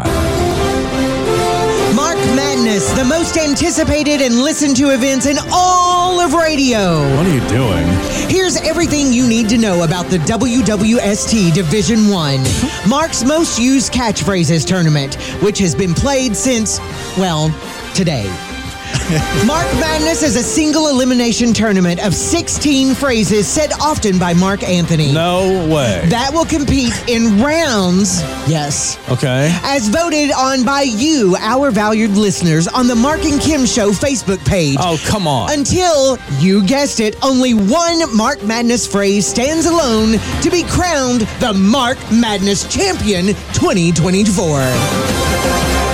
Mark Madness, the most anticipated and listened to events in all of radio. What are you doing? Here's everything you need to know about the WWST Division 1, Mark's most used catchphrases tournament, which has been played since, well, today. Mark Madness is a single elimination tournament of 16 phrases said often by Mark Anthony. No way. That will compete in rounds, yes, Okay. as voted on by you, our valued listeners, on the Mark and Kim Show Facebook page. Oh, come on. Until, you guessed it, only one Mark Madness phrase stands alone to be crowned the Mark Madness Champion 2024.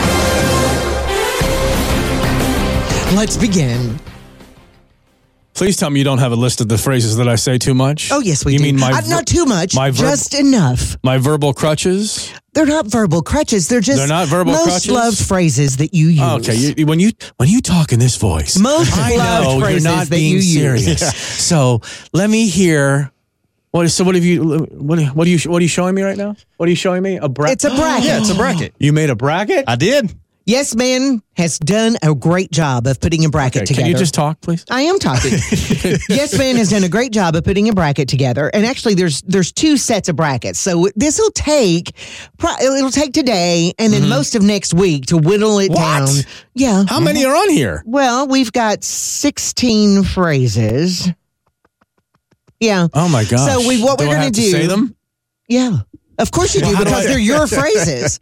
Let's begin. Please tell me you don't have a list of the phrases that I say too much. Oh, yes, we you do. Mean not too much, just enough. My verbal crutches? They're not verbal crutches. They're not verbal most crutches? loved phrases that you use. Okay, when you talk in this voice, most I loved know phrases you're not that being you serious. use. Yeah. So let me hear. What are you showing me right now? What are you showing me? A bracket? It's a bracket. Yeah, it's a bracket. You made a bracket? I did. Yes Man has done a great job of putting a bracket together. Can you just talk, please? I am talking. Yes Man has done a great job of putting a bracket together. And actually, there's two sets of brackets. So this will take, it'll take today and then most of next week to whittle it down. Yeah. How many are on here? Well, we've got 16 phrases. Yeah. Oh, my gosh. So what we're going to do. Say them? Yeah. Of course you do, because they're your phrases.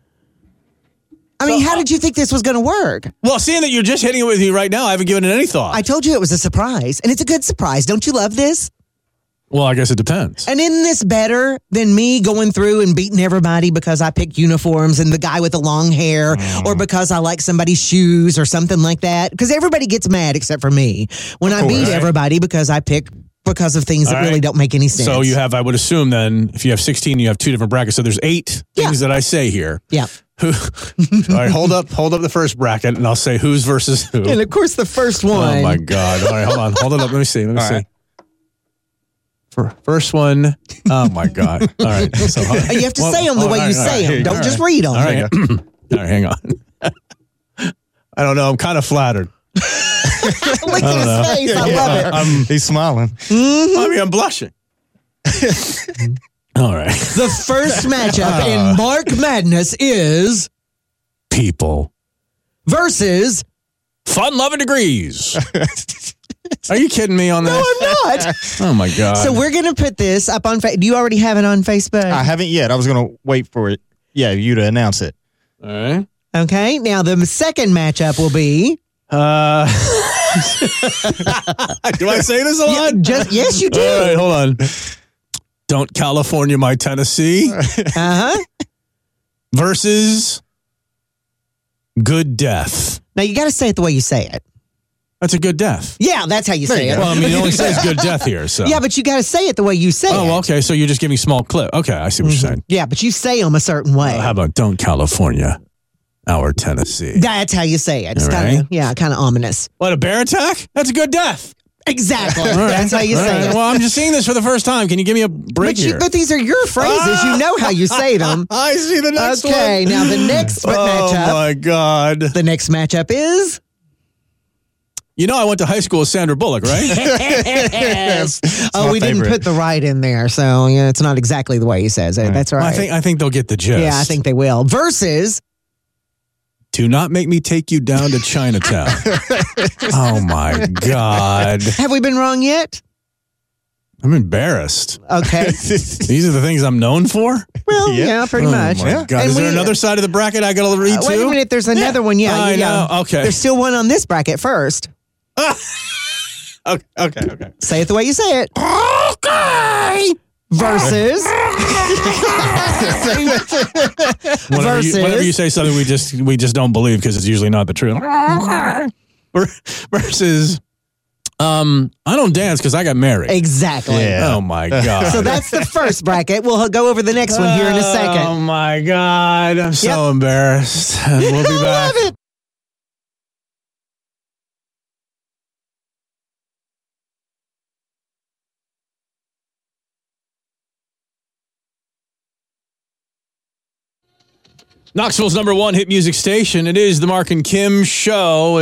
I mean, how did you think this was going to work? Well, seeing that you're just hitting it with me right now, I haven't given it any thought. I told you it was a surprise, and it's a good surprise. Don't you love this? Well, I guess it depends. And isn't this better than me going through and beating everybody because I pick uniforms and the guy with the long hair or because I like somebody's shoes or something like that? Because everybody gets mad except for me when I beat everybody because I pick because of things that really don't make any sense. So you have, I would assume then, if you have 16, you have two different brackets. So there's 8 things that I say here. Yeah. All right, hold up the first bracket, and I'll say who's versus who. And of course, the first one. Oh my God! All right, hold it up. Let me see. First one. Oh my God! All right, so you have to say them the way you say them. Don't just read them. All right, all right, hang on. I don't know. I'm kind of flattered. Look at his face. I love it. He's smiling. I mean, I'm blushing. All right. The first matchup in Mark Madness is people versus Fun Loving Degrees. Are you kidding me on that? No, I'm not. Oh my God. So we're going to put this up on Facebook. Do you already have it on Facebook? I haven't yet. I was going to wait for it. Yeah, you to announce it. All right. Okay. Now the second matchup will be. Do I say this a lot? Yes, you do. All right, hold on. Don't California my Tennessee. Versus good death. Now you got to say it the way you say it. That's a good death. Yeah, that's how you say it. Well, I mean, it only says good death here. So yeah, but you got to say it the way you say it. Oh, okay. So you're just giving small clip. Okay, I see what you're saying. Yeah, but you say them a certain way. How about don't California our Tennessee? That's how you say it. It's kind of ominous. What, a bear attack? That's a good death. Exactly. That's how you say it. Well, I'm just seeing this for the first time. Can you give me a break here? But these are your phrases. You know how you say them. I see the next one. Okay, now the next matchup. Oh, my God. The next matchup is... You know I went to high school with Sandra Bullock, right? Yes. We didn't put the right in there, so yeah, it's not exactly the way he says it. That's all right. I think they'll get the gist. Yeah, I think they will. Versus... Do not make me take you down to Chinatown. Oh, my God. Have we been wrong yet? I'm embarrassed. Okay. These are the things I'm known for? Well, yeah pretty much. My God. Is there another side of the bracket I got to read too? Wait a minute. There's another one. Yeah. I know. Okay. There's still one on this bracket first. Okay. Say it the way you say it. Versus. Whenever you say something we just don't believe because it's usually not the truth. Versus, I don't dance because I got married. Exactly. Yeah. Oh my God. So that's the first bracket. We'll go over the next one here in a second. Oh my God. I'm so embarrassed. And we'll be back. Love it. Knoxville's #1 hit music station. It is the Mark and Kim show.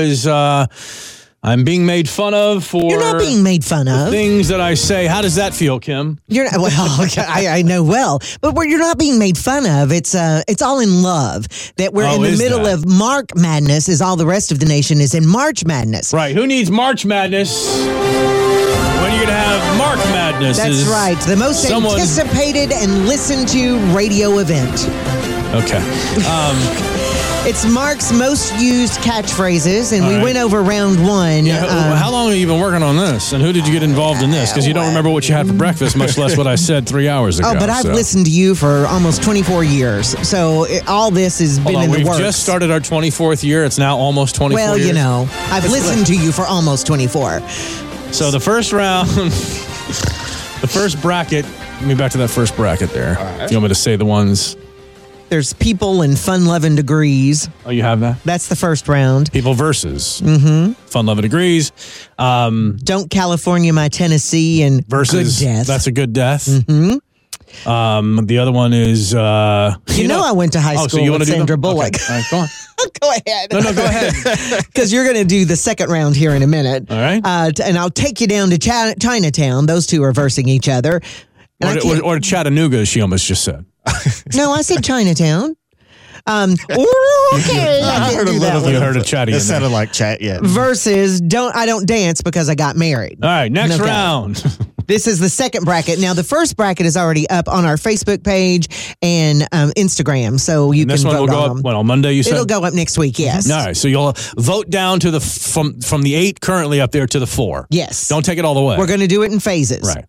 I'm being made fun of for. You're not being made fun of. Things that I say. How does that feel, Kim? You're not, well, I know well, but you're not being made fun of. It's all in love that we're in the middle of Mark Madness, as all the rest of the nation is in March Madness. Right. Who needs March Madness when you're gonna have Mark Madness? That's right. The most anticipated and listened to radio event. Okay. It's Mark's most used catchphrases, and we went over round one. Yeah, how long have you been working on this, and who did you get involved in this? Because you don't remember what you had for breakfast, much less what I said 3 hours ago. Oh, but I've listened to you for almost 24 years, so all this has been in the works. We've just started our 24th year. It's now almost 24 years. Well, you know, I've listened to you for almost 24. So the first round, the first bracket, let me back to that first bracket there. Right. If you want me to say the ones... There's people in fun-loving degrees. Oh, you have that? That's the first round. People versus fun-loving degrees. Don't California my Tennessee and versus good death. That's a good death. Mm-hmm. The other one is... you know I went to high school with Sandra Bullock. Okay. All right, go on. Go ahead. No, go ahead. Because you're going to do the second round here in a minute. All right. And I'll take you down to Chinatown. Those two are versing each other. Or Chattanooga, as she almost just said. No, I said Chinatown. Okay. I heard a little bit. You heard a chatty. It sounded like chat, yeah. Versus I don't dance because I got married. All right, next round. This is the second bracket. Now, the first bracket is already up on our Facebook page and Instagram, so you can vote on them. This one will go up, on Monday, you said? It'll go up next week, yes. All right, so you'll vote down to from the 8 currently up there to the 4. Yes. Don't take it all the way. We're going to do it in phases. Right.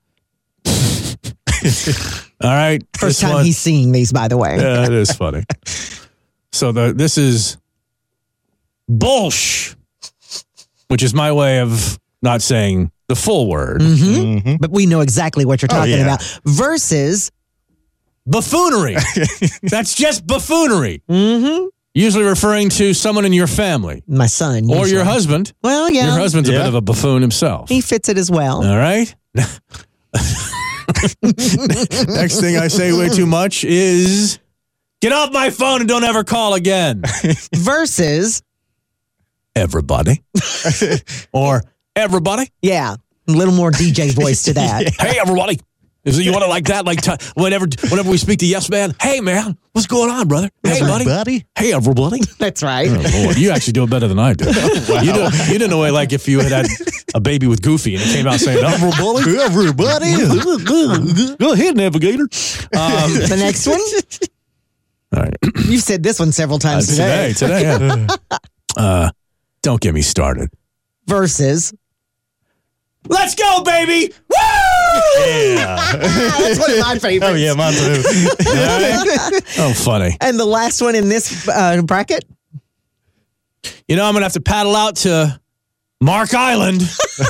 All right. First time he's seeing these, by the way. Yeah, it is funny. So this is Bullsh, which is my way of not saying the full word. But we know exactly what you're talking about. Versus buffoonery. That's just buffoonery. Usually referring to someone in your family. My son. Or your husband. Well, yeah. Your husband's a bit of a buffoon himself. He fits it as well. All right. Next thing I say way too much is get off my phone and don't ever call again. Versus everybody. Or everybody. Yeah. A little more DJ voice to that. Hey, everybody. You want it like that? Like whenever we speak to Yes Man, hey, man, what's going on, brother? Hey, buddy. Hey, everybody. That's right. Oh, Lord, you actually do it better than I do. Wow. You didn't know it like if you had a baby with Goofy and it came out saying, everybody. Go ahead, Navigator. The next one? All right. You've said this one several times today. Today, yeah. Don't get me started. Versus. Let's go, baby! Woo! Yeah. That's one of my favorites. Oh, yeah, mine too. Oh, funny. And the last one in this bracket? I'm going to have to paddle out to Mark Island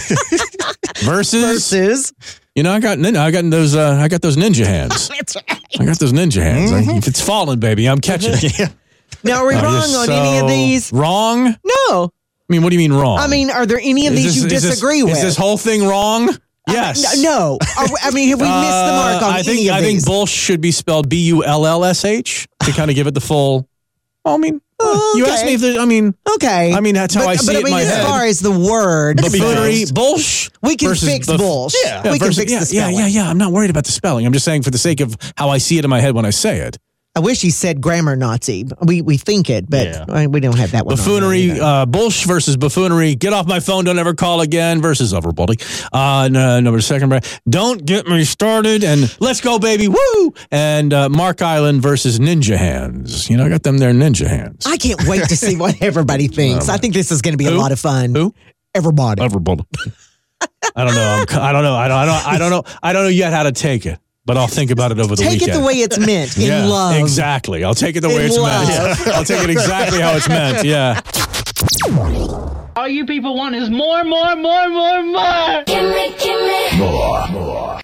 versus. I got those ninja hands. That's right. I got those ninja hands. If it's falling, baby, I'm catching it. Yeah. Now, are we wrong on any of these? Wrong? No. I mean, what do you mean wrong? I mean, are there any of these you disagree with? Is this whole thing wrong? Yes. No. Have we missed the mark on any of these? I think Bullsh should be spelled Bullsh to kind of give it the full. Well, I mean, you asked me if there's, okay. I mean, that's how I see it in my head. As far as the word. Buffoonery, Bullsh. We can fix Bullsh. Yeah. We can fix the spelling. Yeah. I'm not worried about the spelling. I'm just saying for the sake of how I see it in my head when I say it. I wish he said grammar Nazi. We think it, but we don't have that one. Buffoonery, Bullsh versus buffoonery. Get off my phone, don't ever call again versus everybody. Number second, don't get me started. And let's go, baby. Woo! And Mark Island versus Ninja Hands. I got them there ninja hands. I can't wait to see what everybody thinks. I think this is going to be a lot of fun. Who? Everybody. I don't know. I don't know yet how to take it, but I'll think about it over the weekend. Take it the way it's meant, in love. Exactly. I'll take it the way it's meant. Yeah. I'll take it exactly how it's meant. Yeah. All you people want is more. Give me. More.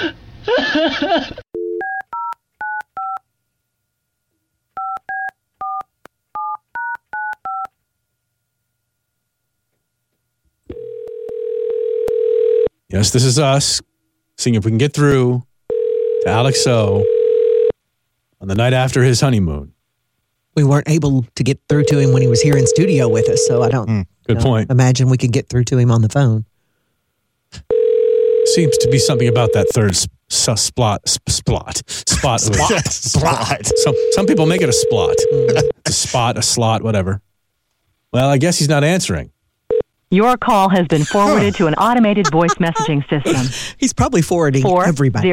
Yes, this is us. Seeing if we can get through to Alex O on the night after his honeymoon. We weren't able to get through to him when he was here in studio with us, so I don't Good point. imagine we could get through to him on the phone. Seems to be something about that third spot. Some people make it a splot. A spot, a slot, whatever. Well, I guess he's not answering. Your call has been forwarded to an automated voice messaging system. He's probably forwarding everybody.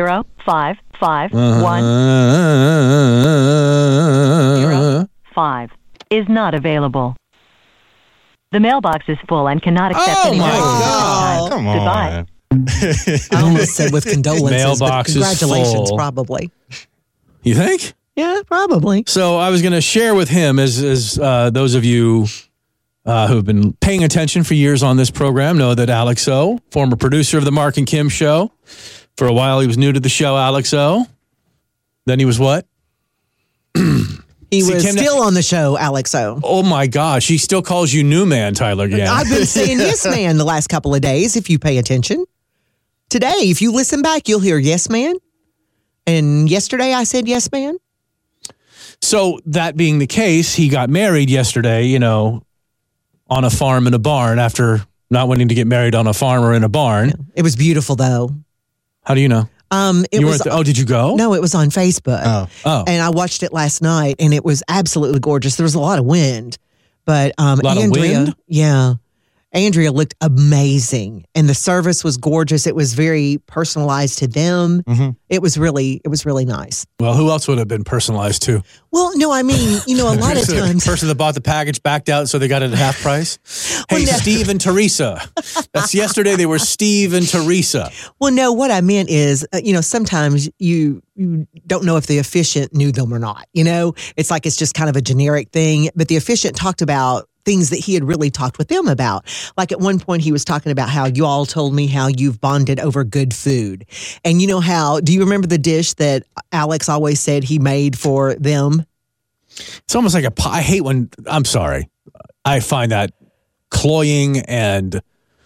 4055105 is not available. The mailbox is full and cannot accept any voice messages. Come on. Goodbye. I almost said with condolences, Mailbox but is congratulations, full. probably. You think? Yeah, probably. So I was going to share with him, as those of you who have been paying attention for years on this program know that Alex O, former producer of the Mark and Kim show. For a while, he was new to the show, Alex O. Then he was what? He was still on the show, Alex O. Oh, my gosh. He still calls you new man, Tyler Gann. I've been saying yes, man, the last couple of days, if you pay attention. Today, if you listen back, you'll hear yes, man. And yesterday, I said yes, man. So that being the case, he got married yesterday, on a farm in a barn after not wanting to get married on a farm or in a barn. It was beautiful, though. How do you know? Did you go? No, it was on Facebook. Oh. And I watched it last night, and it was absolutely gorgeous. There was a lot of wind, but Andrea, of wind? Yeah, Andrea looked amazing, and the service was gorgeous. It was very personalized to them. Mm-hmm. It was really nice. Well, who else would have been personalized to? Well, no, I mean, a lot of times. The person that bought the package backed out, so they got it at half price. Hey, Steve and Teresa. That's yesterday. They were Steve and Teresa. Well, no, what I meant is, sometimes you don't know if the officiant knew them or not. It's like it's just kind of a generic thing. But the officiant talked about things that he had really talked with them about. Like at one point he was talking about how you all told me how you've bonded over good food. And do you remember the dish that Alex always said he made for them? It's almost like I hate when, I'm sorry, I find that cloying and,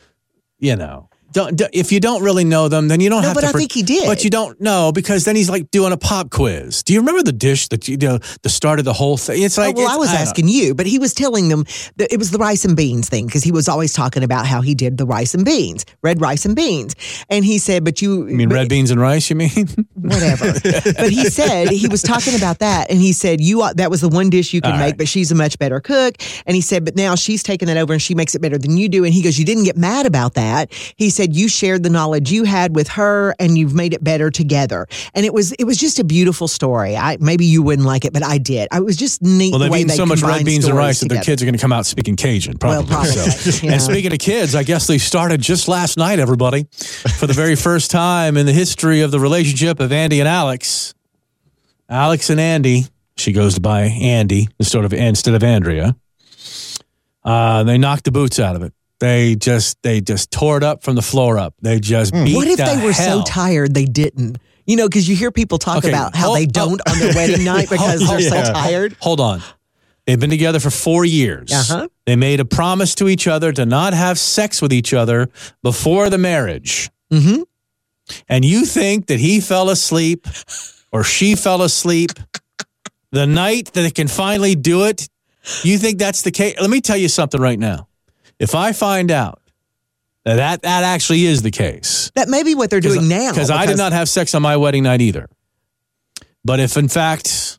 if you don't really know them, then you don't have to. No, but I think he did. But you don't know because then he's like doing a pop quiz. Do you remember the dish that the start of the whole thing? It's like, I was asking you, but he was telling them that it was the rice and beans thing because he was always talking about how he did the rice and beans, red rice and beans, and he said, "You mean red beans and rice? You mean whatever?" But he said he was talking about that, and he said that was the one dish you could make, but she's a much better cook. And he said, but now she's taken that over and she makes it better than you do. And he goes, you didn't get mad about that. He said you shared the knowledge you had with her and you've made it better together. And it was just a beautiful story. Maybe you wouldn't like it, but I did. It was just neat. Well, they've the way eaten so much red beans and rice together. that their kids are going to come out speaking Cajun, probably. Well, probably. And speaking of kids, I guess they started just last night, everybody, for the very first time in the history of the relationship of Andy and Alex. Alex and Andy, she goes by Andy instead of Andrea. They knocked the boots out of it. They just tore it up from the floor up. They just beat What if the they were hell. so tired they didn't? Because you hear people talk about how they don't on their wedding night because they're so tired. Hold on. They've been together for 4 years. Uh-huh. They made a promise to each other to not have sex with each other before the marriage. Mm-hmm. And you think that he fell asleep or she fell asleep the night that they can finally do it? You think that's the case? Let me tell you something right now. If I find out that actually is the case. That may be what they're doing now. Because I did not have sex on my wedding night either. But if in fact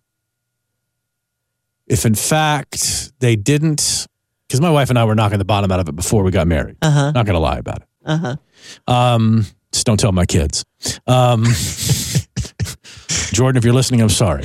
they didn't, because my wife and I were knocking the bottom out of it before we got married. Uh-huh. Not going to lie about it. Uh-huh. Just don't tell my kids. Jordan, if you're listening, I'm sorry.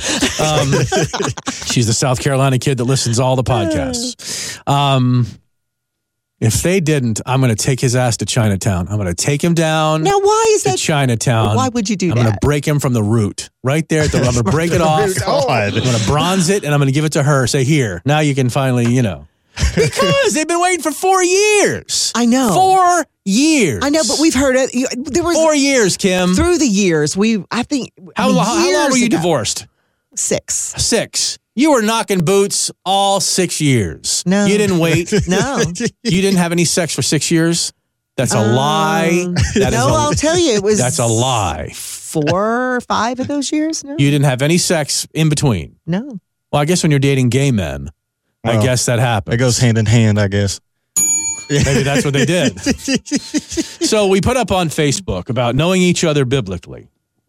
She's the South Carolina kid that listens to all the podcasts. If they didn't, I'm going to take his ass to Chinatown. I'm going to take him down. Now, why is that? Chinatown. Why would you do I'm that? going to break him from the root. Right there. I'm going to break it off. I'm going to bronze it, and I'm going to give it to her. Say, here, now you can finally, Because they've been waiting for 4 years. I know. 4 years. I know, but we've heard it. There was 4 years, Kim. Through the years, how long were you divorced? 6. 6. You were knocking boots all 6 years. No. You didn't wait. No. You didn't have any sex for 6 years? That's a lie. I'll tell you, it was. That's a lie. 4 or 5 of those years? No. You didn't have any sex in between? No. Well, I guess when you're dating gay men, I guess that happens. It goes hand in hand, I guess. Maybe that's what they did. So we put up on Facebook about knowing each other biblically.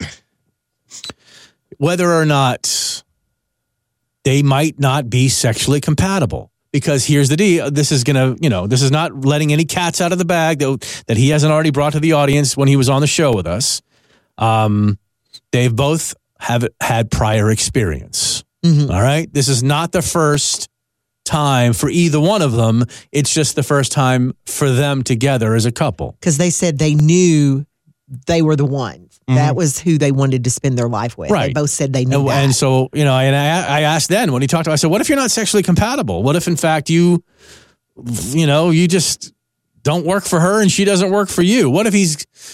Whether or not they might not be sexually compatible. Because here's the deal. This is going to, this is not letting any cats out of the bag that he hasn't already brought to the audience when he was on the show with us. They've both have had prior experience. Mm-hmm. All right. This is not the first time for either one of them. It's just the first time for them together as a couple. Because they said they knew they were the ones. Mm-hmm. That was who they wanted to spend their life with. Right. They both said they knew that. And so, and I asked then when he talked to me, I said, what if you're not sexually compatible? What if, in fact, you just don't work for her and she doesn't work for you? What if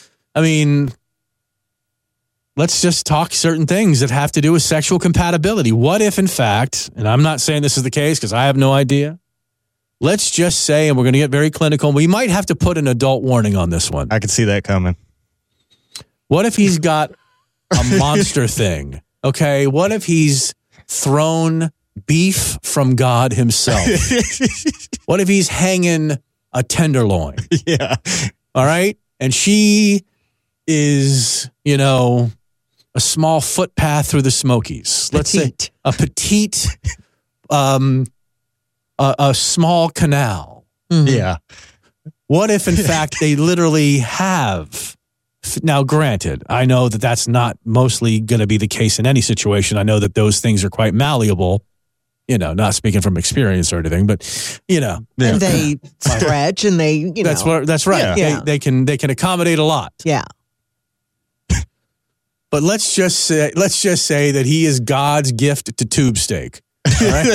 let's just talk certain things that have to do with sexual compatibility. What if, in fact, and I'm not saying this is the case because I have no idea. Let's just say, and we're going to get very clinical, we might have to put an adult warning on this one. I could see that coming. What if he's got a monster thing? Okay. What if he's thrown beef from God himself? What if he's hanging a tenderloin? Yeah. All right. And she is, a small footpath through the Smokies. Let's say a petite, a small canal. Mm-hmm. Yeah. What if, in fact, they literally have? Now, granted, I know that that's not mostly going to be the case in any situation. I know that those things are quite malleable, not speaking from experience or anything, but, And they stretch and they, That's right. Yeah. They can accommodate a lot. Yeah. But let's just say that he is God's gift to tube steak. All right.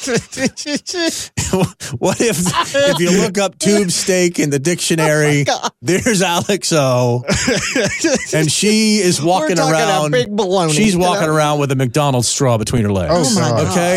What if you look up tube steak in the dictionary, there's Alex O, and she is walking around. Big baloney, she's walking around with a McDonald's straw between her legs. Oh my gosh. Okay.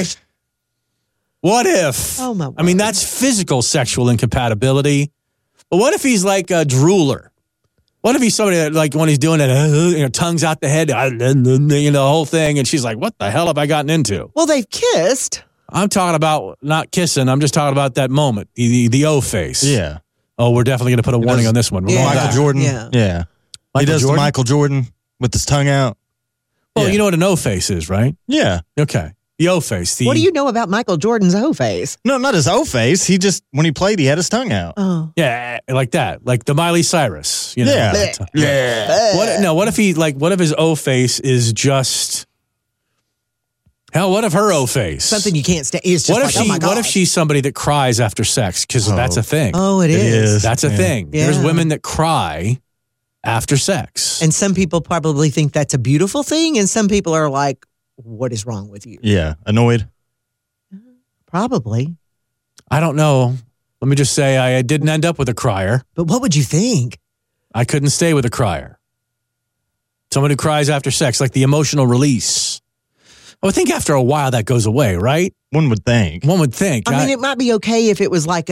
What if? Oh my word. I mean, that's physical sexual incompatibility. But what if he's like a drooler? What if he's somebody that, like, when he's doing it, tongues out the head, the whole thing, and she's like, what the hell have I gotten into? Well, they've kissed. I'm talking about not kissing. I'm just talking about that moment, the O face. Yeah. Oh, we're definitely going to put a warning on this one. Yeah. Michael Jordan. Yeah. He does Jordan? the Michael Jordan with his tongue out. Well, Yeah. you know what an O face is, right? Yeah. Okay. The O face. What do you know about Michael Jordan's O face? No, not his O face. He just, when he played, he had his tongue out. Oh. Yeah, like that. Like the Miley Cyrus. Yeah. Yeah. What if his O face is just, hell, what if her O face? Something you can't stand. It's just What if she's somebody that cries after sex? Because that's a thing. Oh, it is. That's a thing. Yeah. There's women that cry after sex. And some people probably think that's a beautiful thing, and some people are like, what is wrong with you? Yeah. Annoyed. Probably. I don't know. Let me just say I didn't end up with a crier. But what would you think? I couldn't stay with a crier. Someone who cries after sex, like the emotional release. I would think after a while that goes away, right? One would think. One would think. I mean, it might be okay if it was like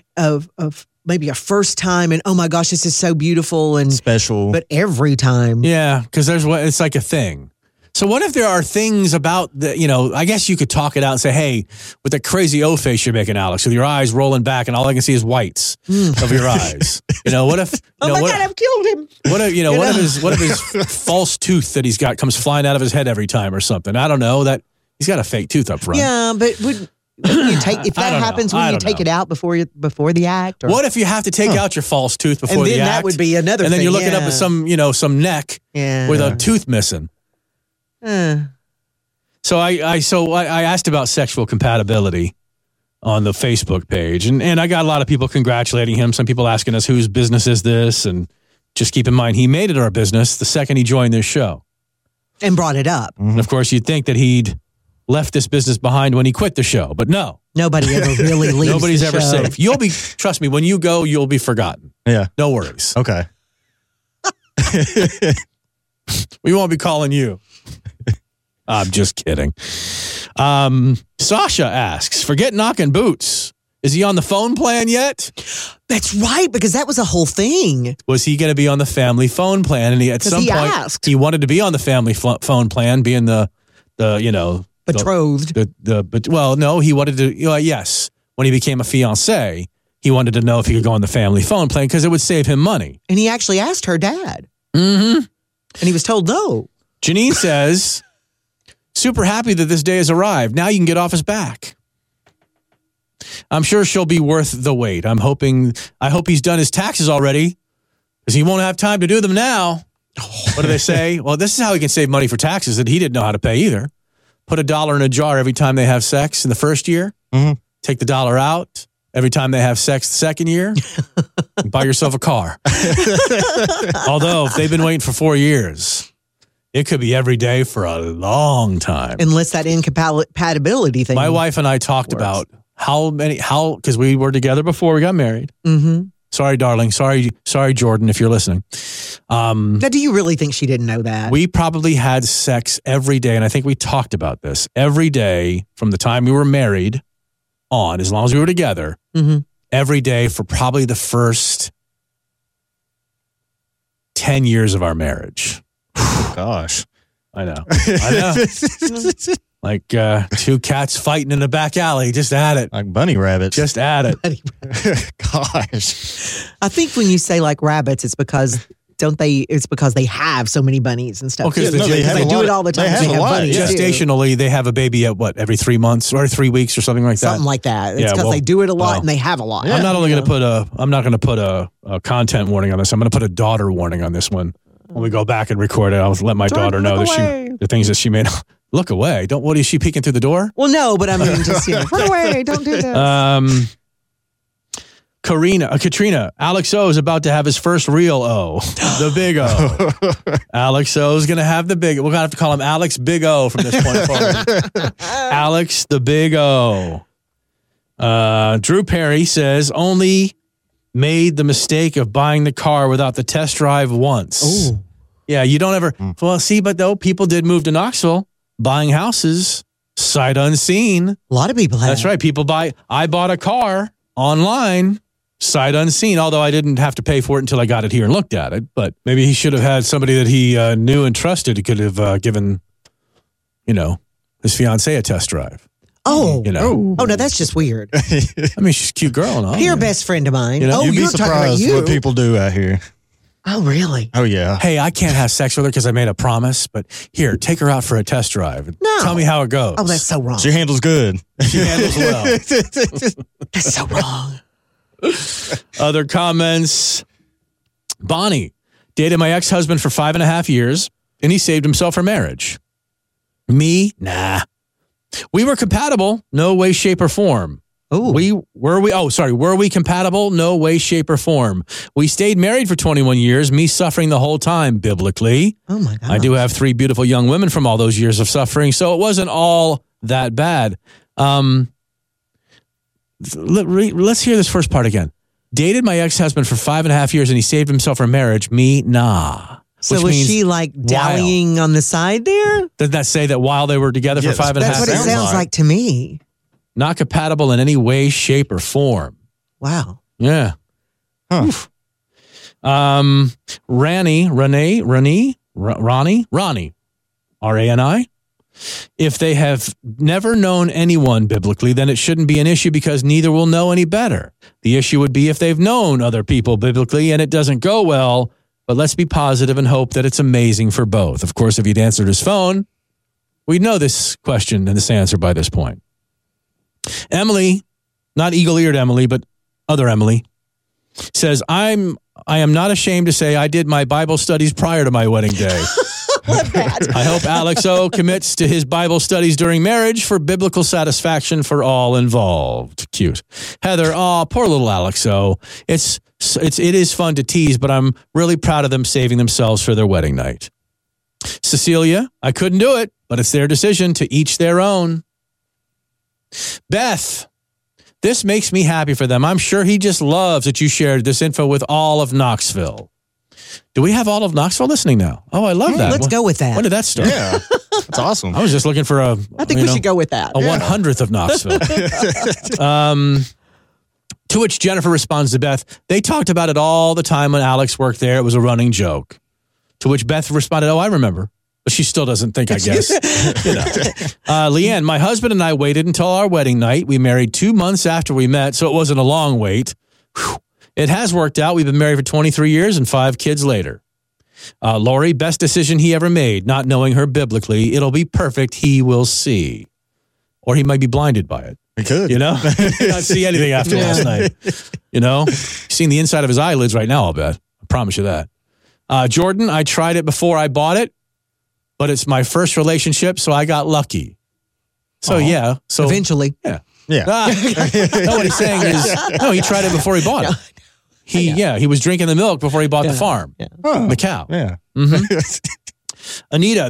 maybe a first time and, oh my gosh, this is so beautiful and special. But every time. Yeah, because it's like a thing. So what if there are things about I guess you could talk it out and say, hey, with that crazy O face you're making, Alex, with your eyes rolling back and all I can see is whites of your eyes. What if? Oh my God, I've killed him. What if his false tooth that he's got comes flying out of his head every time or something? I don't know. That he's got a fake tooth up front. Yeah, but would you take if that happens? Would you take it out before the act? Or? What if you have to take out your false tooth before and the then act? That would be another. And then thing, you're looking up at some neck with a tooth missing. So I asked about sexual compatibility on the Facebook page. And I got a lot of people congratulating him. Some people asking us whose business is this. And just keep in mind, he made it our business the second he joined this show. And brought it up. And of course, you'd think that he'd left this business behind when he quit the show. But no. Nobody ever really leaves Nobody's the ever show. safe. Trust me, when you go, you'll be forgotten. Yeah. No worries. Okay. We won't be calling you. I'm just kidding. Sasha asks, forget knocking boots. Is he on the phone plan yet? That's right, because that was a whole thing. Was he going to be on the family phone plan? And at some point, asked. he wanted to be on the family phone plan, being the betrothed. Well, no, he wanted to. Yes, when he became a fiancé, he wanted to know if he could go on the family phone plan because it would save him money. And he actually asked her dad. Mm-hmm. And he was told no. Janine says, super happy that this day has arrived. Now you can get off his back. I'm sure she'll be worth the wait. I hope he's done his taxes already because he won't have time to do them now. What do they say? Well, this is how he can save money for taxes that he didn't know how to pay either. Put $1 in a jar every time they have sex in the first year. Mm-hmm. Take the $1 out every time they have sex the second year. And buy yourself a car. Although, if they've been waiting for 4 years, it could be every day for a long time. Unless that incompatibility thing. My wife and I talked about because we were together before we got married. Mm-hmm. Sorry, darling. Sorry, Jordan, if you're listening. Now, do you really think she didn't know that? We probably had sex every day, and I think we talked about this. Every day from the time we were married on, as long as we were together, every day for probably the first 10 years of our marriage. Gosh. I know. Like two cats fighting in a back alley. Just add it. Like bunny rabbits. Just add it. Gosh. I think when you say like rabbits, it's because it's because they have so many bunnies and stuff. Because they do it all the time. They have a lot. Gestationally, they have a baby at every 3 months or 3 weeks or something like that. Something like that. It's because they do it a lot and they have a lot. I'm not only going to put a content warning on this. I'm going to put a daughter warning on this one. When we go back and record it, I'll let my daughter know that the things that she made. Look away. What is she peeking through the door? Well, no, but I mean, just, run away. Don't do this. Katrina, Alex O is about to have his first real O, the big O. Alex O is going to have the big. We're going to have to call him Alex Big O from this point forward. Alex the Big O. Drew Perry says only made the mistake of buying the car without the test drive once. Ooh. Yeah, you don't ever. Well, see, but though people did move to Knoxville, buying houses sight unseen. A lot of people have. That's right. I bought a car online. Sight unseen, although I didn't have to pay for it until I got it here and looked at it. But maybe he should have had somebody that he knew and trusted. He could have given, his fiancée a test drive. Oh, no, that's just weird. I mean, she's a cute girl and all. You're a best friend of mine. You'd be you're surprised talking about what people do out here. Oh, really? Oh, yeah. Hey, I can't have sex with her because I made a promise, but here, take her out for a test drive. No. Tell me how it goes. Oh, that's so wrong. She handles good. She handles well. That's so wrong. Other comments. Bonnie dated my ex-husband for 5.5 years, and he saved himself for marriage. Me? Nah. We were compatible. No way, shape, or form. Oh, were we compatible? No way, shape, or form. We stayed married for 21 years, me suffering the whole time, biblically. Oh, my God. I do have 3 beautiful young women from all those years of suffering, so it wasn't all that bad. Let's hear this first part again. Dated my ex-husband for 5.5 years, and he saved himself for marriage. Me, nah. So was she like dallying on the side there? Doesn't that say that while they were together for 5.5 years? That's what it sounds like to me. Not compatible in any way, shape, or form. Wow. Yeah. Huh. Ronnie, R-A-N-I. If they have never known anyone biblically, then it shouldn't be an issue because neither will know any better. The issue would be if they've known other people biblically and it doesn't go well, but let's be positive and hope that it's amazing for both. Of course, if he'd answered his phone, we'd know this question and this answer by this point. Emily, not eagle-eared Emily, but other Emily, says, I am not ashamed to say I did my Bible studies prior to my wedding day. love that. I hope Alex O commits to his Bible studies during marriage for biblical satisfaction for all involved. Cute. Heather, poor little Alex O. It is fun to tease, but I'm really proud of them saving themselves for their wedding night. Cecilia, I couldn't do it, but it's their decision, to each their own. Beth, this makes me happy for them. I'm sure he just loves that you shared this info with all of Knoxville. Do we have all of Knoxville listening now? Oh, I love that. Let's go with that. When did that start? Yeah, that's awesome. I was just looking for I think we should go with that. A 100th of Knoxville. To which Jennifer responds to Beth, they talked about it all the time when Alex worked there. It was a running joke. To which Beth responded, I remember. But she still doesn't think, I guess. Leanne, my husband and I waited until our wedding night. We married 2 months after we met, so it wasn't a long wait. Whew. It has worked out. We've been married for 23 years and 5 kids later. Lori, best decision he ever made, not knowing her biblically. It'll be perfect. He will see. Or he might be blinded by it. He could. You know? He not see anything after last night. You know? You've seen the inside of his eyelids right now, I'll bet. I promise you that. Jordan, I tried it before I bought it, but it's my first relationship, so I got lucky. So, yeah. So eventually. Yeah. Yeah. No, what he's saying is, no, he tried it before he bought it. He was drinking the milk before he bought the farm, the cow. Yeah. Mm-hmm. Anita,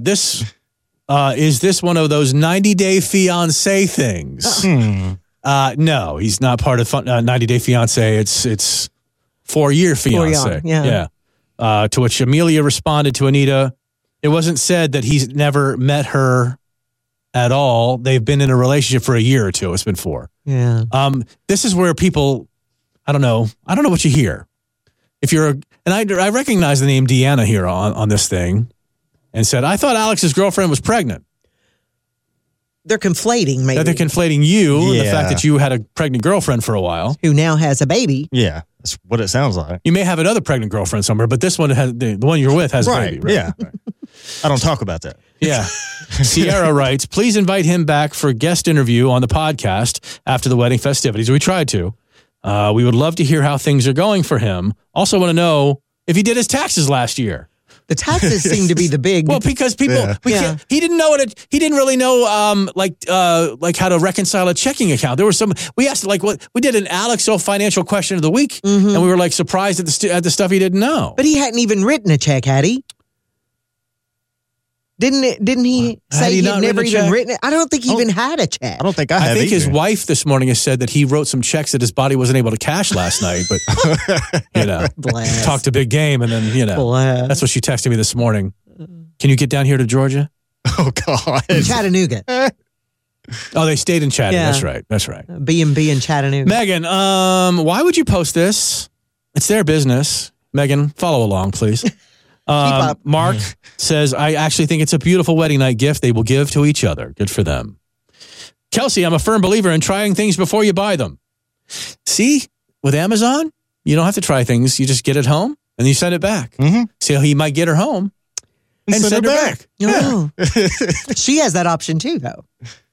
is this one of those 90-day fiancé things? No, he's not part of 90-day fiancé. It's 4-year fiancé. Yeah. To which Amelia responded to Anita, it wasn't said that he's never met her at all. They've been in a relationship for a year or two. It's been 4. Yeah. This is where people, I don't know what you hear. If you're, and I recognize the name Deanna here on this thing, and said, I thought Alex's girlfriend was pregnant. They're conflating, maybe. They're conflating you and the fact that you had a pregnant girlfriend for a while. Who now has a baby. Yeah, that's what it sounds like. You may have another pregnant girlfriend somewhere, but this one has the one you're with has a baby. Right? Yeah. I don't talk about that. Yeah. Sierra writes, please invite him back for a guest interview on the podcast after the wedding festivities. We tried to. We would love to hear how things are going for him. Also want to know if he did his taxes last year. The taxes seem to be the big. Well, because people, he didn't know it. He didn't really know, like how to reconcile a checking account. There was we asked we did an Alex O financial question of the week, and we were like surprised at the stuff he didn't know. But he hadn't even written a check, had he? Didn't he say he'd never even written it? I don't think he even had a check. I don't think I have. I think his wife this morning has said that he wrote some checks that his body wasn't able to cash last night, but talked a big game, and then that's what she texted me this morning. Can you get down here to Georgia? Oh God, Chattanooga. Oh, they stayed in Chattanooga. That's right. B&B in Chattanooga. Megan, why would you post this? It's their business. Megan, follow along, please. Mark says, I actually think it's a beautiful wedding night gift they will give to each other. Good for them. Kelsey, I'm a firm believer in trying things before you buy them. See, with Amazon, you don't have to try things. You just get it home and you send it back. Mm-hmm. So he might get her home and send her back. Oh. She has that option too, though.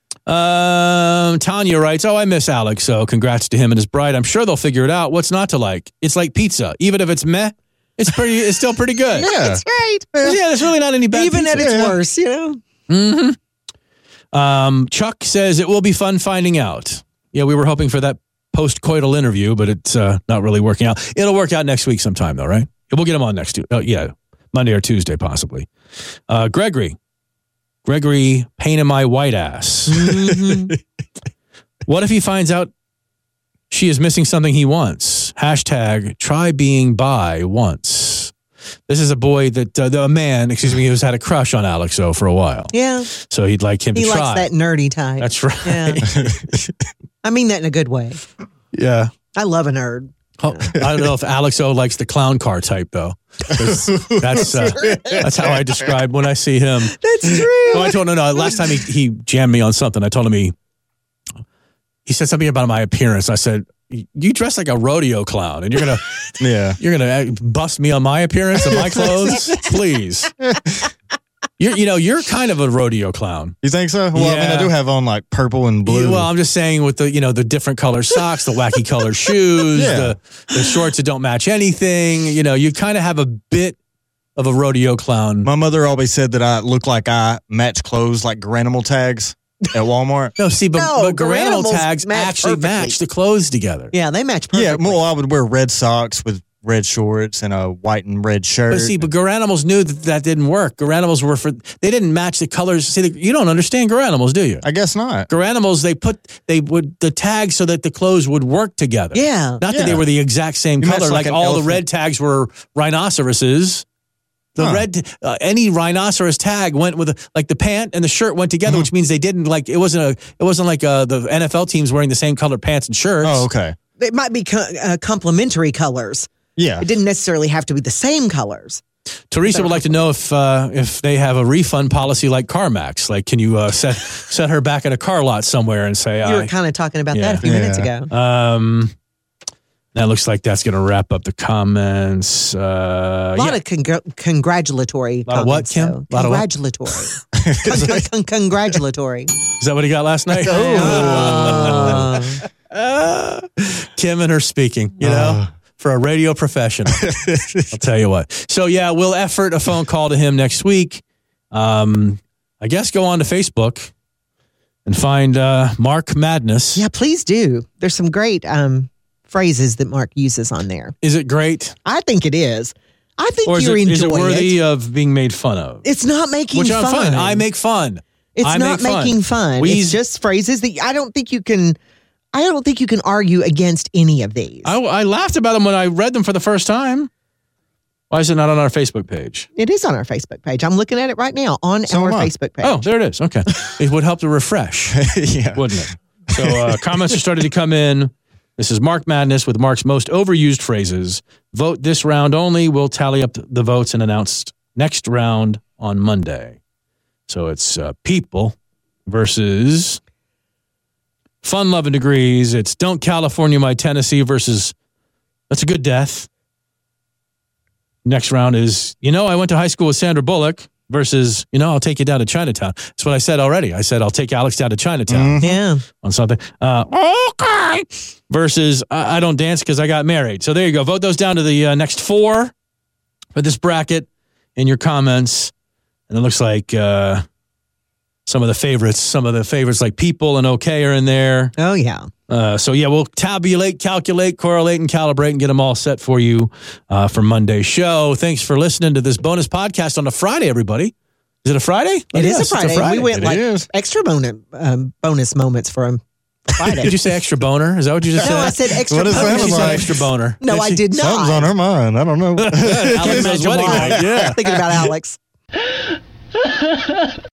Tanya writes, I miss Alex, so congrats to him and his bride. I'm sure they'll figure it out. What's not to like? It's like pizza. Even if it's meh, it's still pretty good. Yeah, that's right. Yeah, there's really not any bad even pizza. at its worst, you know. Mm-hmm. Chuck says it will be fun finding out. Yeah, we were hoping for that post-coital interview, but it's not really working out. It'll work out next week sometime, though, right? We'll get him on next Monday or Tuesday, possibly. Gregory, pain in my white ass. Mm-hmm. What if he finds out she is missing something he wants? # try being bi once. This is a boy that, a man, who's had a crush on Alex O for a while. Yeah. So he'd like him to try. He likes that nerdy type. That's right. Yeah. I mean that in a good way. Yeah. I love a nerd. Oh, I don't know if Alex O likes the clown car type, though. That's how I describe when I see him. That's true. I told him, last time he jammed me on something, I told him he said something about my appearance. I said, you dress like a rodeo clown, and you're gonna bust me on my appearance and my clothes, please. You're kind of a rodeo clown. You think so? Well, I mean, I do have on like purple and blue. Well, I'm just saying with the different color socks, the wacky color shoes, the shorts that don't match anything. You kind of have a bit of a rodeo clown. My mother always said that I look like I match clothes like Garanimal tags at Walmart. No, see, but Garanimals tags tags actually match the clothes together. Yeah, they match perfectly. Yeah, well, I would wear red socks with red shorts and a white and red shirt. But see, Garanimals knew that didn't work. Garanimals they didn't match the colors. See, you don't understand Garanimals, do you? I guess not. Garanimals, they would the tags so that the clothes would work together. Yeah. Not that they were the exact same color. Like all elephant. the red tags were rhinoceroses. The red, any rhinoceros tag went with like the pant and the shirt went together, which means they didn't like it wasn't like the NFL teams wearing the same colored pants and shirts. Oh, okay. It might be complementary colors. Yeah, it didn't necessarily have to be the same colors. Teresa would like to know if they have a refund policy like CarMax. Like, can you set her back at a car lot somewhere and say you were kind of talking about that a few minutes ago. That looks like that's going to wrap up the comments. A lot of congratulatory comments. What, Kim? Though. Congratulatory. Congratulatory. Is that what he got last night? Kim and her speaking, for a radio professional. I'll tell you what. So, yeah, we'll effort a phone call to him next week. I guess go on to Facebook and find Mark Madness. Yeah, please do. There's some great phrases that Mark uses on there. Is it great? I think it is. I think you enjoy it. Is it worthy of being made fun of? It's not making fun. I make fun. It's not making fun. It's just phrases that I don't think you can argue against any of these. I laughed about them when I read them for the first time. Why is it not on our Facebook page? It is on our Facebook page. I'm looking at it right now on our Facebook page. Oh, there it is. Okay. It would help to refresh, wouldn't it? So comments are starting to come in. This is Mark Madness with Mark's most overused phrases. Vote this round only. We'll tally up the votes and announce next round on Monday. So it's people versus fun loving degrees. It's don't California my Tennessee versus that's a good death. Next round is, I went to high school with Sandra Bullock versus, I'll take you down to Chinatown. That's what I said already. I said, I'll take Alex down to Chinatown. Yeah. On something. Okay. Versus, I don't dance because I got married. So there you go. Vote those down to the next 4 for this bracket in your comments. And it looks like some of the favorites like people and okay are in there. Oh, yeah. We'll tabulate, calculate, correlate, and calibrate and get them all set for you for Monday's show. Thanks for listening to this bonus podcast on a Friday, everybody. Is it a Friday? It is a Friday. We went extra bonus moments for a Friday. Did you say extra boner? Is that what you just said? No, I said extra boner. What She said extra boner. No, I did not. Something's on her mind. I don't know. Alex's wedding night. Yeah. Thinking about Alex.